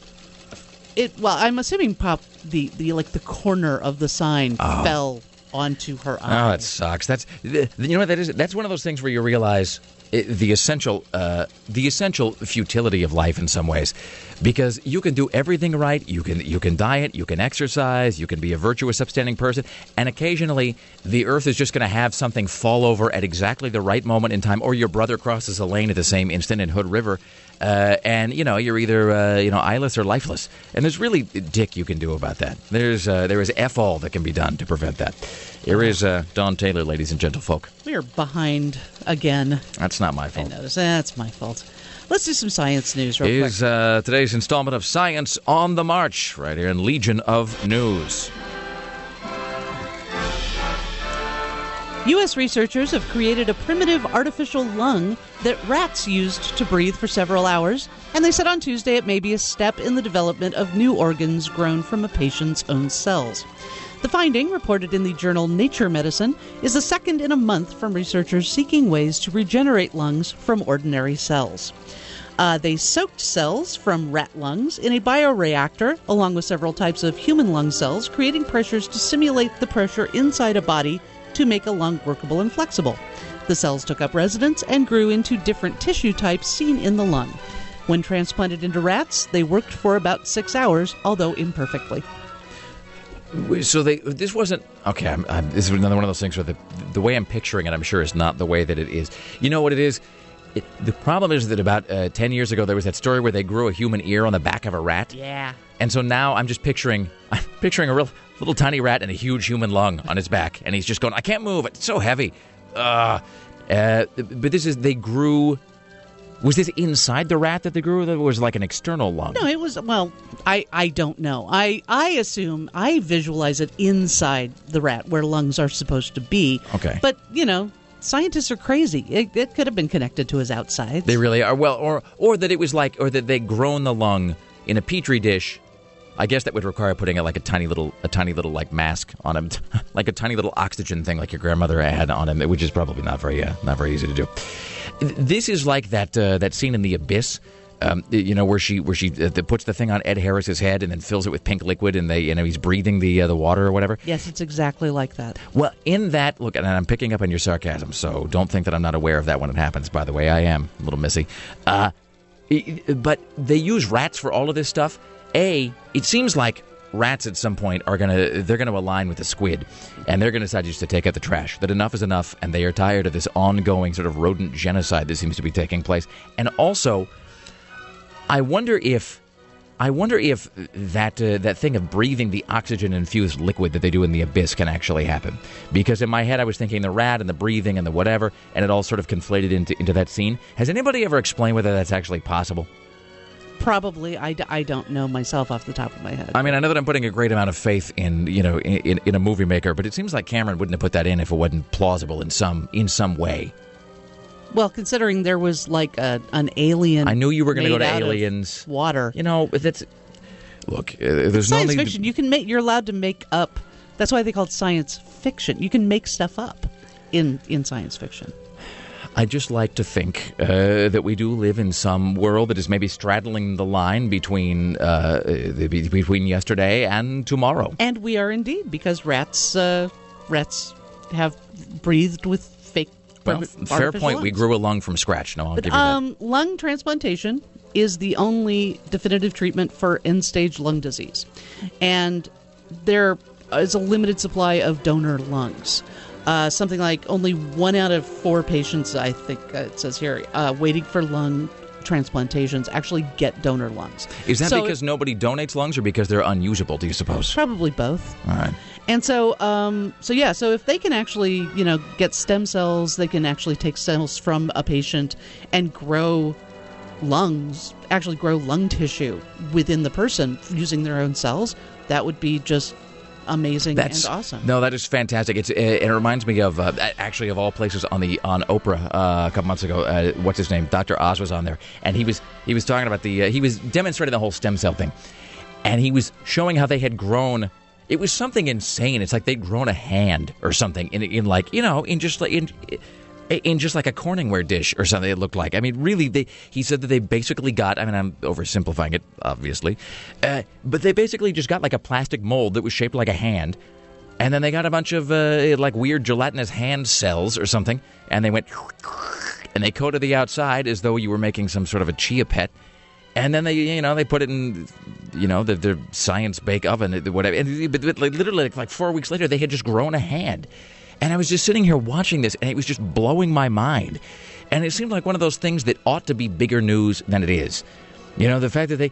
I'm assuming the corner of the sign fell onto her eye. Oh, that sucks. That's what that is. That's one of those things where you realize the essential futility of life in some ways, because you can do everything right. You can diet, you can exercise, you can be a virtuous, upstanding person, and occasionally the earth is just going to have something fall over at exactly the right moment in time, or your brother crosses a lane at the same instant in Hood River. And you're either eyeless or lifeless, and there's really dick you can do about that. There is F all that can be done to prevent that. Here is Don Taylor, ladies and gentlefolk. We are behind again. That's not my fault. I noticed. That's my fault. Let's do some science news real quick. Here's today's installment of Science on the March, right here in Legion of News. U.S. researchers have created a primitive artificial lung that rats used to breathe for several hours, and they said on Tuesday it may be a step in the development of new organs grown from a patient's own cells. The finding, reported in the journal Nature Medicine, is the second in a month from researchers seeking ways to regenerate lungs from ordinary cells. They soaked cells from rat lungs in a bioreactor, along with several types of human lung cells, creating pressures to simulate the pressure inside a body to make a lung workable and flexible. The cells took up residence and grew into different tissue types seen in the lung. When transplanted into rats, they worked for about 6 hours, although imperfectly. So this wasn't okay. This is another one of those things where the way I'm picturing it, I'm sure, is not the way that it is. You know what it is? The problem is that about 10 years ago, there was that story where they grew a human ear on the back of a rat. Yeah. And so now I'm picturing a real little tiny rat and a huge human lung on his back, and he's just going, I can't move. It's so heavy. But they grew. Was this inside the rat that they grew, or was it like an external lung? No, it was, well, I don't know. I assume, I visualize it inside the rat where lungs are supposed to be. Okay. But, scientists are crazy. It could have been connected to his outsides. They really are. Well, or that it was like, or that they'd grown the lung in a petri dish. I guess that would require putting a tiny little like mask on him, like a tiny little oxygen thing, like your grandmother had on him, which is probably not very easy to do. This is like that scene in The Abyss, where she puts the thing on Ed Harris's head and then fills it with pink liquid, and he's breathing the water or whatever. Yes, it's exactly like that. Well, in that, look, and I'm picking up on your sarcasm, so don't think that I'm not aware of that when it happens. By the way, I am a little missy. But they use rats for all of this stuff. It seems like rats at some point they're gonna align with the squid, and they're gonna decide just to take out the trash. That enough is enough, and they are tired of this ongoing sort of rodent genocide that seems to be taking place. And also, I wonder if that thing of breathing the oxygen-infused liquid that they do in The Abyss can actually happen. Because in my head, I was thinking the rat and the breathing and the whatever, and it all sort of conflated into that scene. Has anybody ever explained whether that's actually possible? Probably. I don't know myself off the top of my head. I mean, I know that I'm putting a great amount of faith in a movie maker, but it seems like Cameron wouldn't have put that in if it wasn't plausible in some way. Well, considering there was like an alien. I knew you were going to go to aliens. Water. That's. Look, there's no science fiction. You're allowed to make up. That's why they call it science fiction. You can make stuff up in science fiction. I just like to think that we do live in some world that is maybe straddling the line between yesterday and tomorrow. And we are indeed, because rats have breathed with fake. Well, fair point. Lungs. We grew a lung from scratch. No, I'll give you that. Lung transplantation is the only definitive treatment for end-stage lung disease, and there is a limited supply of donor lungs. Something like only 1 out of 4 patients, I think it says here, waiting for lung transplantations actually get donor lungs. Is that because nobody donates lungs, or because they're unusable, do you suppose? Probably both. All right. And so if they can actually, get stem cells, they can actually take cells from a patient and grow lungs, actually grow lung tissue within the person using their own cells, that would be just amazing and awesome. No, that is fantastic. It reminds me of actually of all places on Oprah a couple months ago. What's his name? Dr. Oz was on there, and he was talking about he was demonstrating the whole stem cell thing, and he was showing how they had grown. It was something insane. It's like they'd grown a hand or something in just like a Corningware dish or something. It looked like. I mean, really, he said that they basically got. I mean, I'm oversimplifying it, obviously, but they basically just got like a plastic mold that was shaped like a hand, and then they got a bunch of like weird gelatinous hand cells or something, and they went and they coated the outside as though you were making some sort of a chia pet. And then they put it in, the science bake oven, whatever. And literally, like 4 weeks later, they had just grown a hand. And I was just sitting here watching this, and it was just blowing my mind. And it seemed like one of those things that ought to be bigger news than it is. The fact that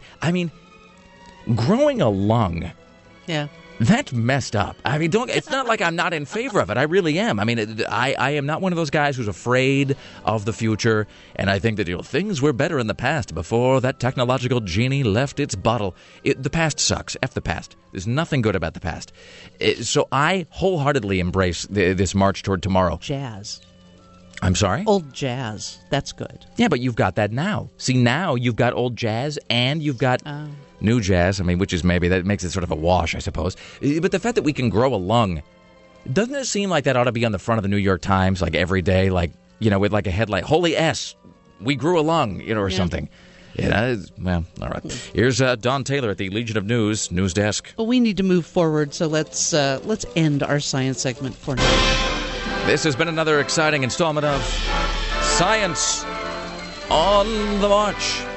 growing a lung. Yeah. That's messed up. I mean, it's not like I'm not in favor of it. I really am. I mean, I am not one of those guys who's afraid of the future, and I think that things were better in the past before that technological genie left its bottle. The past sucks. F the past. There's nothing good about the past. So I wholeheartedly embrace this march toward tomorrow. Jazz. I'm sorry? Old jazz. That's good. Yeah, but you've got that now. See, now you've got old jazz and you've got new jazz. I mean, which is maybe that makes it sort of a wash, I suppose. But the fact that we can grow a lung, doesn't it seem like that ought to be on the front of the New York Times, like every day, like, with like a headline, Holy S, we grew a lung, or something. Yeah, well, all right. Here's Don Taylor at the Legion of News Desk. Well, we need to move forward, so let's end our science segment for now. This has been another exciting installment of Science on the March.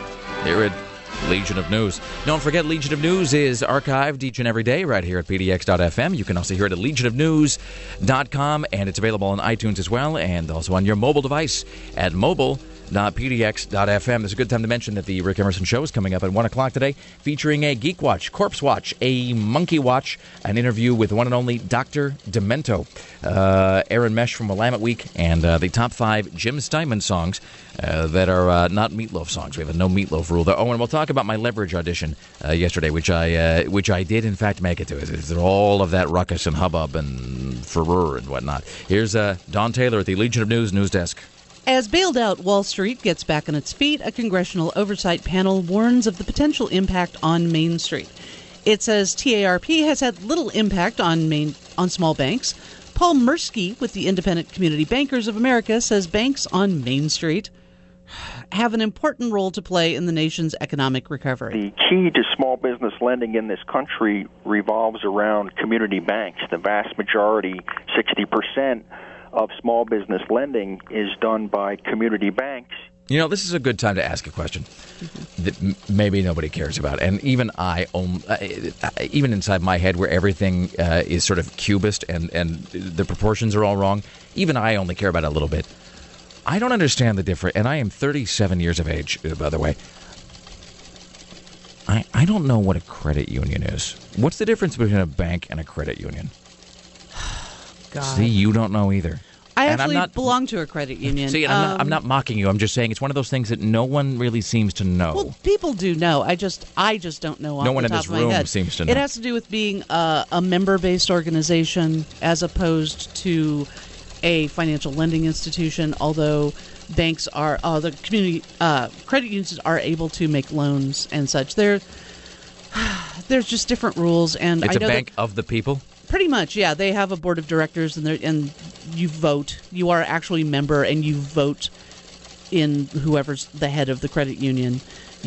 here at Legion of News. Don't forget, Legion of News is archived each and every day right here at pdx.fm. You can also hear it at legionofnews.com, and it's available on iTunes as well, and also on your mobile device at mobile.pdx.fm. There's a good time to mention that the Rick Emerson Show is coming up at 1 o'clock today, featuring a Geek Watch, Corpse Watch, a Monkey Watch, an interview with the one and only Dr. Demento, Aaron Mesh from Willamette Week, and the top 5 Jim Steinman songs that are not Meatloaf songs. We have a no Meatloaf rule there. Oh, and we'll talk about my Leverage audition yesterday, which I did in fact make it to. It's all of that ruckus and hubbub and furor and whatnot. Here's Don Taylor at the Legion of News news desk. As bailed out Wall Street gets back on its feet, a congressional oversight panel warns of the potential impact on Main Street. It says TARP has had little impact on small banks. Paul Mirsky with the Independent Community Bankers of America says banks on Main Street have an important role to play in the nation's economic recovery. The key to small business lending in this country revolves around community banks. The vast majority, 60%, of small business lending is done by community banks. You know, this is a good time to ask a question that maybe nobody cares about. And even even inside my head where everything is sort of cubist and the proportions are all wrong, even I only care about it a little bit. I don't understand the difference, and I am 37 years of age, by the way. I don't know what a credit union is. What's the difference between a bank and a credit union? God. See, you don't know either. I actually belong to a credit union. See, and I'm not mocking you. I'm just saying it's one of those things that no one really seems to know. Well, people do know. I just don't know. No one in this room seems to know. It has to do with being a member-based organization as opposed to a financial lending institution. Although banks are, the community credit unions are able to make loans and such. There's just different rules, and it's I know a bank of the people. Pretty much, yeah. They have a board of directors, and you vote. You are actually a member, and you vote in whoever's the head of the credit union.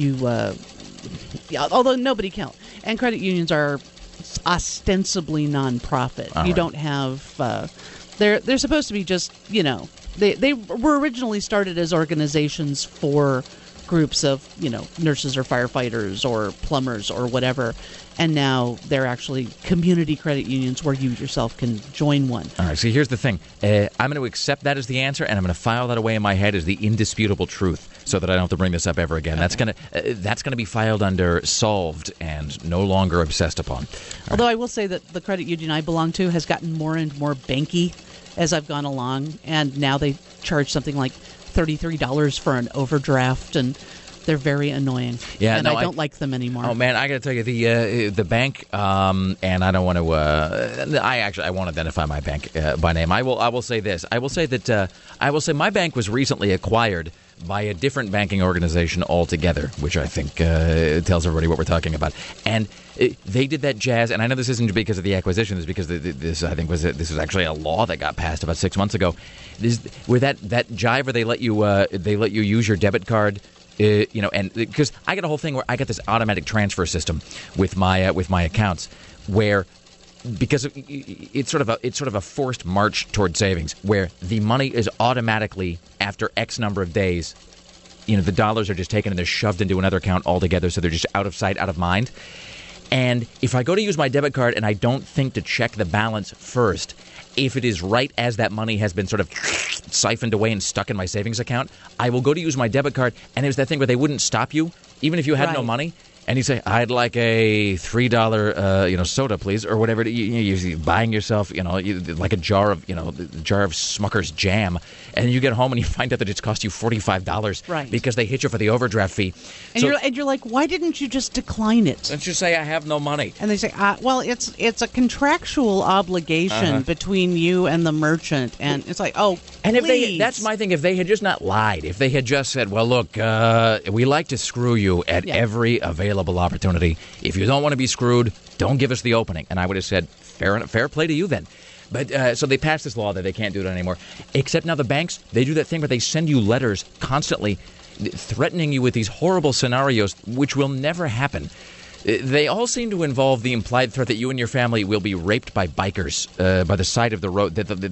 Although nobody counts. And credit unions are ostensibly nonprofit. All you right. don't have. They're supposed to be just, they were originally started as organizations for groups of, nurses or firefighters or plumbers or whatever. And now they're actually community credit unions where you yourself can join one. All right, see, here's the thing. I'm going to accept that as the answer, and I'm going to file that away in my head as the indisputable truth so that I don't have to bring this up ever again. Okay. That's going to be filed under solved and no longer obsessed upon. Although I will say that the credit union I belong to has gotten more and more banky as I've gone along, and now they charge something like $33 for an overdraft, and they're very annoying. Yeah, and I don't like them anymore. Oh man, I got to tell you, the bank, and I don't want to. I won't identify my bank by name. I will say this. I will say my bank was recently acquired by a different banking organization altogether, which I think tells everybody what we're talking about. And they did that jazz, and I know this isn't because of the acquisition. This is because this was actually a law that got passed about 6 months ago. Where that jive where they let you use your debit card. And because I got a whole thing where I got this automatic transfer system with my accounts, where because it's sort of a forced march toward savings, where the money is automatically after X number of days, the dollars are just taken and they're shoved into another account altogether, so they're just out of sight, out of mind. And if I go to use my debit card and I don't think to check the balance first, if it is right as that money has been sort of siphoned away and stuck in my savings account, I will go to use my debit card, and it was that thing where they wouldn't stop you, even if you had no money. And you say, I'd like a $3 soda, please, or whatever. You're buying yourself, like a jar of Smucker's jam, and you get home and you find out that it's cost you $45 because they hit you for the overdraft fee. And you're like, why didn't you just decline it? Don't you say I have no money? And they say, well, it's a contractual obligation between you and the merchant, and it's like, oh, and please. That's my thing. If they had just not lied, if they had just said, well, look, we like to screw you at every available opportunity. If you don't want to be screwed, don't give us the opening. And I would have said, fair play to you then. But so they passed this law that they can't do it anymore. Except now the banks, they do that thing where they send you letters constantly threatening you with these horrible scenarios which will never happen. They all seem to involve the implied threat that you and your family will be raped by bikers by the side of the road. That the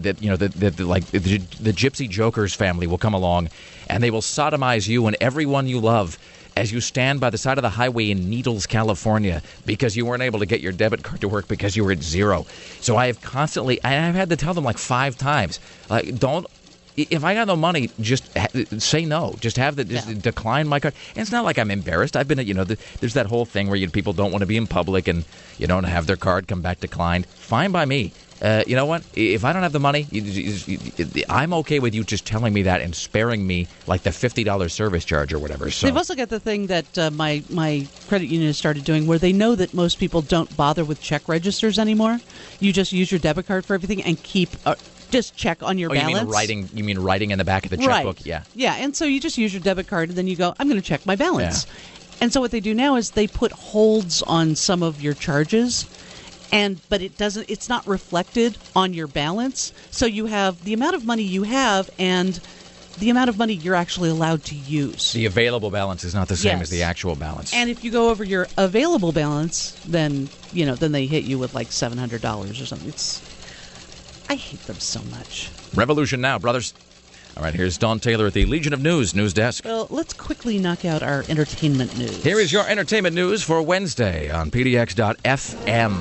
Gypsy Joker's family will come along, and they will sodomize you and everyone you love as you stand by the side of the highway in Needles, California, because you weren't able to get your debit card to work because you were at zero. So I've had to tell them like 5 times, if I got no money, just say no. Just decline my card. And it's not like I'm embarrassed. I've been there's that whole thing where people don't want to be in public and you don't have their card come back declined. Fine by me. You know what? If I don't have the money, I'm okay with you just telling me that and sparing me like the $50 service charge or whatever. So they've also got the thing that my credit union has started doing where they know that most people don't bother with check registers anymore. You just use your debit card for everything and keep... just check on your balance. You mean writing in the back of the checkbook? Right. Yeah. Yeah, and so you just use your debit card, and then you go, I'm going to check my balance. Yeah. And so what they do now is they put holds on some of your charges, but it's not reflected on your balance. So you have the amount of money you have and the amount of money you're actually allowed to use. The available balance is not the same as the actual balance. And if you go over your available balance, then they hit you with like $700 or something. I hate them so much. Revolution now, brothers. All right, here's Don Taylor at the Legion of News news desk. Well, let's quickly knock out our entertainment news. Here is your entertainment news for Wednesday on PDX.FM.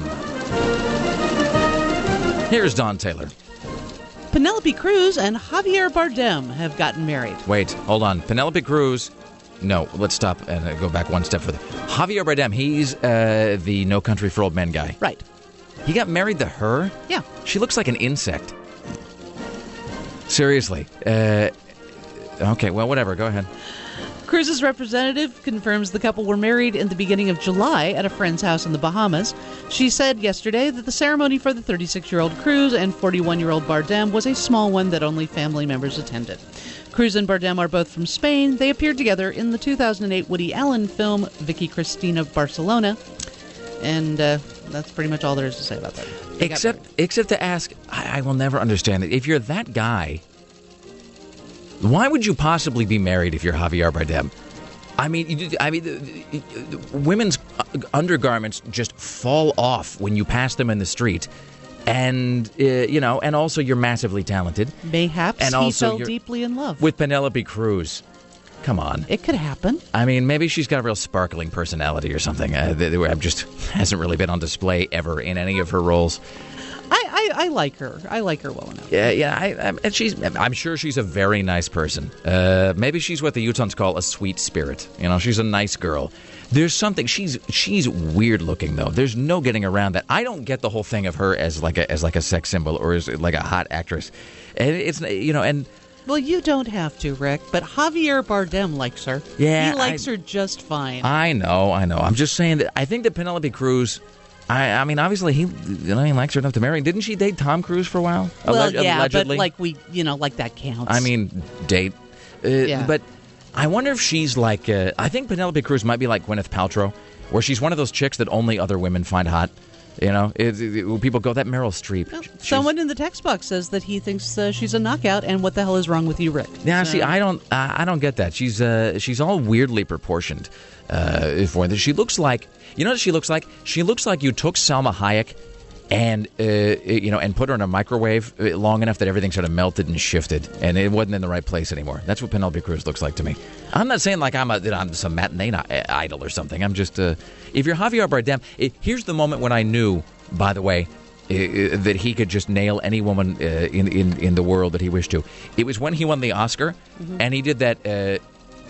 Here's Don Taylor. Penelope Cruz and Javier Bardem have gotten married. Wait, hold on. Penelope Cruz... No, let's stop and go back one step further. Javier Bardem, he's the No Country for Old Men guy. Right. He got married to her? Yeah. She looks like an insect. Seriously. Okay, well, whatever. Go ahead. Cruz's representative confirms the couple were married in the beginning of July at a friend's house in the Bahamas. She said yesterday that the ceremony for the 36-year-old Cruz and 41-year-old Bardem was a small one that only family members attended. Cruz and Bardem are both from Spain. They appeared together in the 2008 Woody Allen film Vicky Cristina of Barcelona. And that's pretty much all there is to say about that. Except to ask, I will never understand it. If you're that guy, why would you possibly be married if you're Javier Bardem? I mean, women's undergarments just fall off when you pass them in the street. And, and also you're massively talented. Mayhaps and he fell deeply in love. With Penelope Cruz. Come on. It could happen. I mean, maybe she's got a real sparkling personality or something. Just hasn't really been on display ever in any of her roles. I like her. I like her well enough. Yeah. I'm sure she's a very nice person. Maybe she's what the Utahns call a sweet spirit. She's a nice girl. There's something. She's weird looking though. There's no getting around that. I don't get the whole thing of her as like a sex symbol or as like a hot actress. And it's and. Well, you don't have to, Rick, but Javier Bardem likes her. Yeah, he likes her just fine. I know. I'm just saying that I think that Penelope Cruz. I mean, obviously he likes her enough to marry. Didn't she date Tom Cruise for a while? Well, yeah, allegedly? but like that counts. I mean, date. But I wonder if she's like. I think Penelope Cruz might be like Gwyneth Paltrow, where she's one of those chicks that only other women find hot. People go, that Meryl Streep. Well, someone in the text box says that he thinks she's a knockout, and what the hell is wrong with you, Rick? Yeah, see, I don't get that. She's all weirdly proportioned. She looks like, what she looks like? She looks like you took Salma Hayek and and put her in a microwave long enough that everything sort of melted and shifted, and it wasn't in the right place anymore. That's what Penelope Cruz looks like to me. I'm not saying like I'm some matinee idol or something. I'm just if you're Javier Bardem, here's the moment when I knew, by the way, that he could just nail any woman in the world that he wished to. It was when he won the Oscar, and he did that.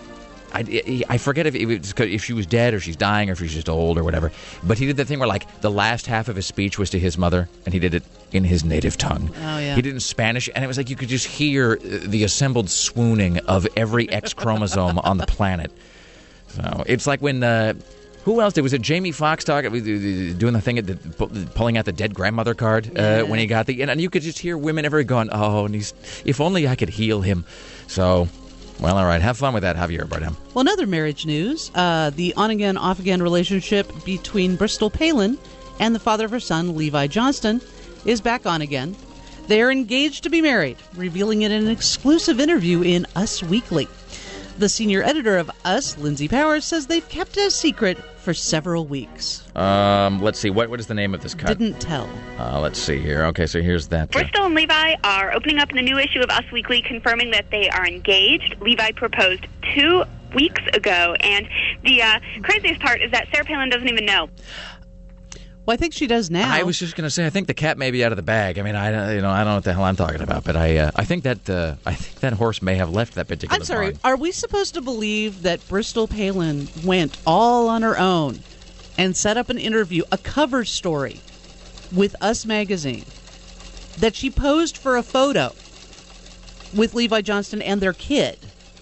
I forget if she was dead or she's dying or if she's just old or whatever. But he did the thing where, like, the last half of his speech was to his mother, and he did it in his native tongue. Oh, yeah. He did it in Spanish, and it was like you could just hear the assembled swooning of every X chromosome on the planet. So it's like when... who else did? Was it Jamie Foxx doing the thing pulling out the dead grandmother card when he got the... And you could just hear women everywhere going, oh, and if only I could heal him. So... Well, all right. Have fun with that, Javier Bardem. Well, another marriage news. The on-again, off-again relationship between Bristol Palin and the father of her son, Levi Johnston, is back on again. They are engaged to be married, revealing it in an exclusive interview in Us Weekly. The senior editor of Us, Lindsay Powers, says they've kept it a secret for several weeks. Let's see. What is the name of this cut? Didn't tell. Let's see here. Okay, so here's that. Bristol and Levi are opening up in the new issue of Us Weekly, confirming that they are engaged. Levi proposed 2 weeks ago. And the craziest part is that Sarah Palin doesn't even know. Well, I think she does now. I was just going to say, I think the cat may be out of the bag. I mean, I don't know what the hell I'm talking about, but I think that horse may have left that particular I'm sorry. barn. Are we supposed to believe that Bristol Palin went all on her own and set up an interview, a cover story with Us Magazine, that she posed for a photo with Levi Johnston and their kid,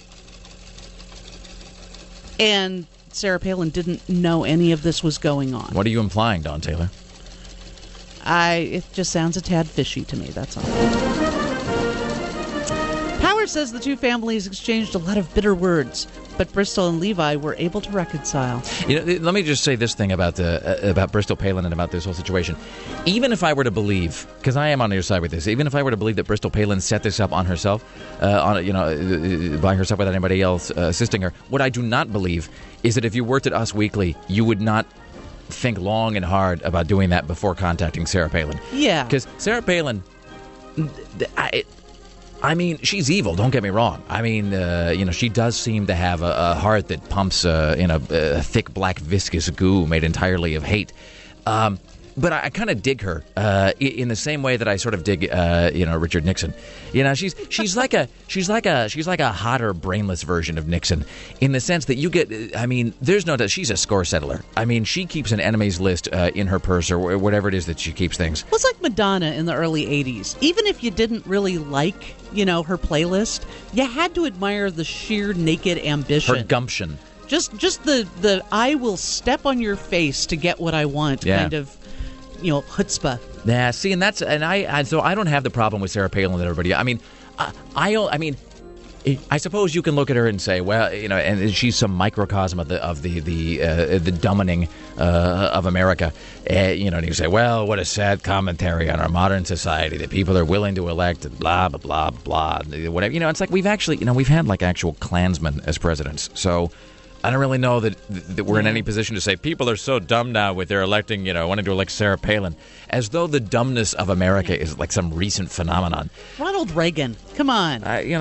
and Sarah Palin didn't know any of this was going on? What are you implying, Don Taylor? It just sounds a tad fishy to me, that's all. Power says the two families exchanged a lot of bitter words, but Bristol and Levi were able to reconcile. Let me just say this thing about Bristol Palin and about this whole situation. Even if I were to believe, because I am on your side with this, even if I were to believe that Bristol Palin set this up on herself, by herself without anybody else assisting her, what I do not believe is that if you worked at Us Weekly, you would not think long and hard about doing that before contacting Sarah Palin. Yeah. Because Sarah Palin, I mean, she's evil, don't get me wrong. I mean, she does seem to have a heart that pumps in a thick, black, viscous goo made entirely of hate. But I kind of dig her in the same way that I sort of dig, Richard Nixon. She's like a hotter, brainless version of Nixon, in the sense that you get. I mean, there's no doubt she's a score settler. I mean, she keeps an enemies list in her purse or whatever it is that she keeps things. Well, it's like Madonna in the early '80s. Even if you didn't really like, her playlist, you had to admire the sheer naked ambition, her gumption. Just the I will step on your face to get what I want kind of. Chutzpah. Yeah, see, so I don't have the problem with Sarah Palin that everybody. I mean, I suppose you can look at her and say, well, and she's some microcosm of the dumbening of America. And you say, well, what a sad commentary on our modern society that people are willing to elect blah blah blah blah. Whatever. It's like we've actually, we've had like actual Klansmen as presidents. So I don't really know that we're in any position to say people are so dumb now with their electing, wanting to elect Sarah Palin, as though the dumbness of America is like some recent phenomenon. Ronald Reagan, come on.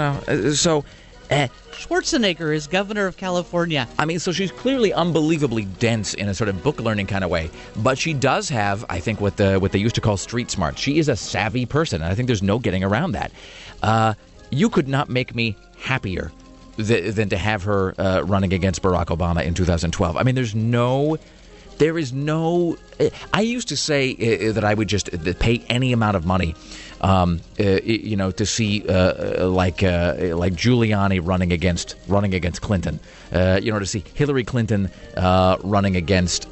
Schwarzenegger is governor of California. I mean, so she's clearly unbelievably dense in a sort of book learning kind of way, but she does have, I think, what they used to call street smart. She is a savvy person, and I think there's no getting around that. You could not make me happier than to have her running against Barack Obama in 2012. I mean, there is no. I used to say that I would just pay any amount of money, to see like Giuliani running against Clinton, to see Hillary Clinton running against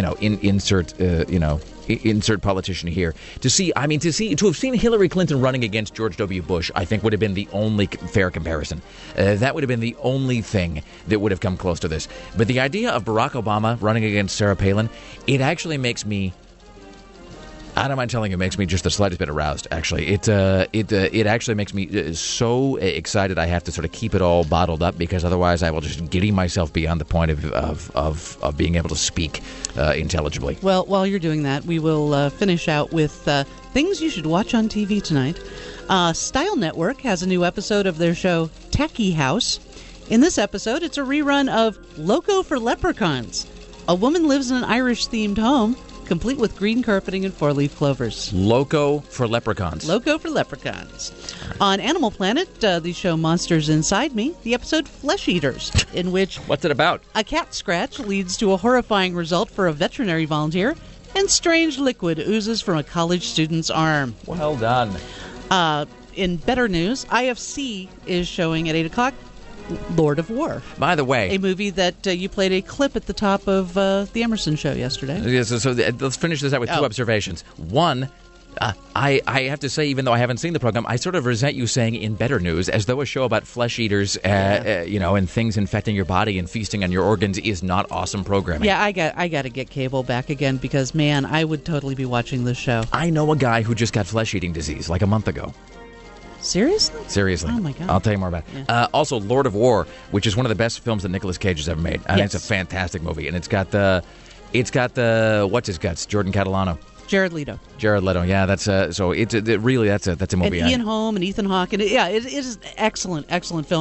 insert politician here. To have seen Hillary Clinton running against George W. Bush, I think would have been the only fair comparison. That would have been the only thing that would have come close to this. But the idea of Barack Obama running against Sarah Palin, it actually makes me, I don't mind telling you, it makes me just the slightest bit aroused, actually. It actually makes me so excited I have to sort of keep it all bottled up, because otherwise I will just giddy myself beyond the point of being able to speak intelligibly. Well, while you're doing that, we will finish out with things you should watch on TV tonight. Style Network has a new episode of their show Techie House. In this episode, it's a rerun of Loco for Leprechauns. A woman lives in an Irish-themed home, complete with green carpeting and four-leaf clovers. Loco for Leprechauns. Loco for Leprechauns. On Animal Planet, the show Monsters Inside Me, the episode Flesh Eaters, in which... What's it about? A cat scratch leads to a horrifying result for a veterinary volunteer, and strange liquid oozes from a college student's arm. Well done. In better news, IFC is showing at 8 o'clock Lord of War. By the way, a movie that you played a clip at the top of the Emerson show yesterday. Yes, so let's finish this out with two observations. One, I have to say, even though I haven't seen the program, I sort of resent you saying in better news, as though a show about flesh eaters, and things infecting your body and feasting on your organs is not awesome programming. Yeah, I got to get cable back again, because, man, I would totally be watching this show. I know a guy who just got flesh-eating disease like a month ago. Seriously? Oh, my God. I'll tell you more about it. Yeah. Also, Lord of War, which is one of the best films that Nicolas Cage has ever made. I think it's a fantastic movie. And it's got the what's his guts? Jordan Catalano. Jared Leto. Yeah, that's so it's really that's a movie. And Ian Holm and Ethan Hawke, and it is an excellent film.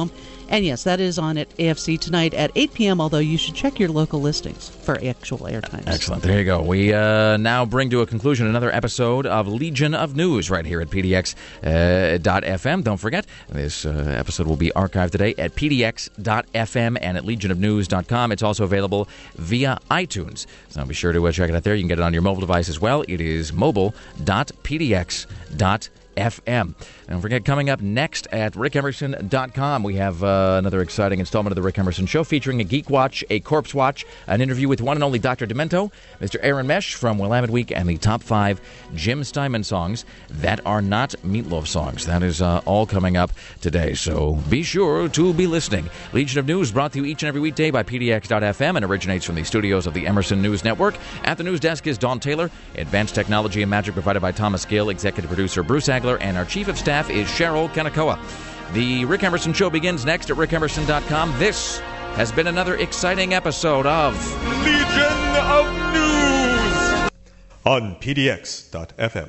And yes, that is on at AFC tonight at 8 p.m., although you should check your local listings for actual airtime. Excellent. There you go. We now bring to a conclusion another episode of Legion of News right here at PDX.FM. Don't forget, this episode will be archived today at PDX.FM and at legionofnews.com. It's also available via iTunes. So be sure to check it out there. You can get it on your mobile device as well. It is mobile.pdx.FM. Don't forget, coming up next at rickemerson.com, we have another exciting installment of The Rick Emerson Show featuring a Geek Watch, a Corpse Watch, an interview with one and only Dr. Demento, Mr. Aaron Mesh from Willamette Week, and the top 5 Jim Steinman songs that are not Meatloaf songs. That is all coming up today, so be sure to be listening. Legion of News brought to you each and every weekday by PDX.FM and originates from the studios of the Emerson News Network. At the news desk is Dawn Taylor. Advanced technology and magic provided by Thomas Gill, executive producer Bruce Agler, and our chief of staff is Cheryl Kanakawa. The Rick Emerson Show begins next at rickemerson.com. This has been another exciting episode of Legion of News on PDX.FM.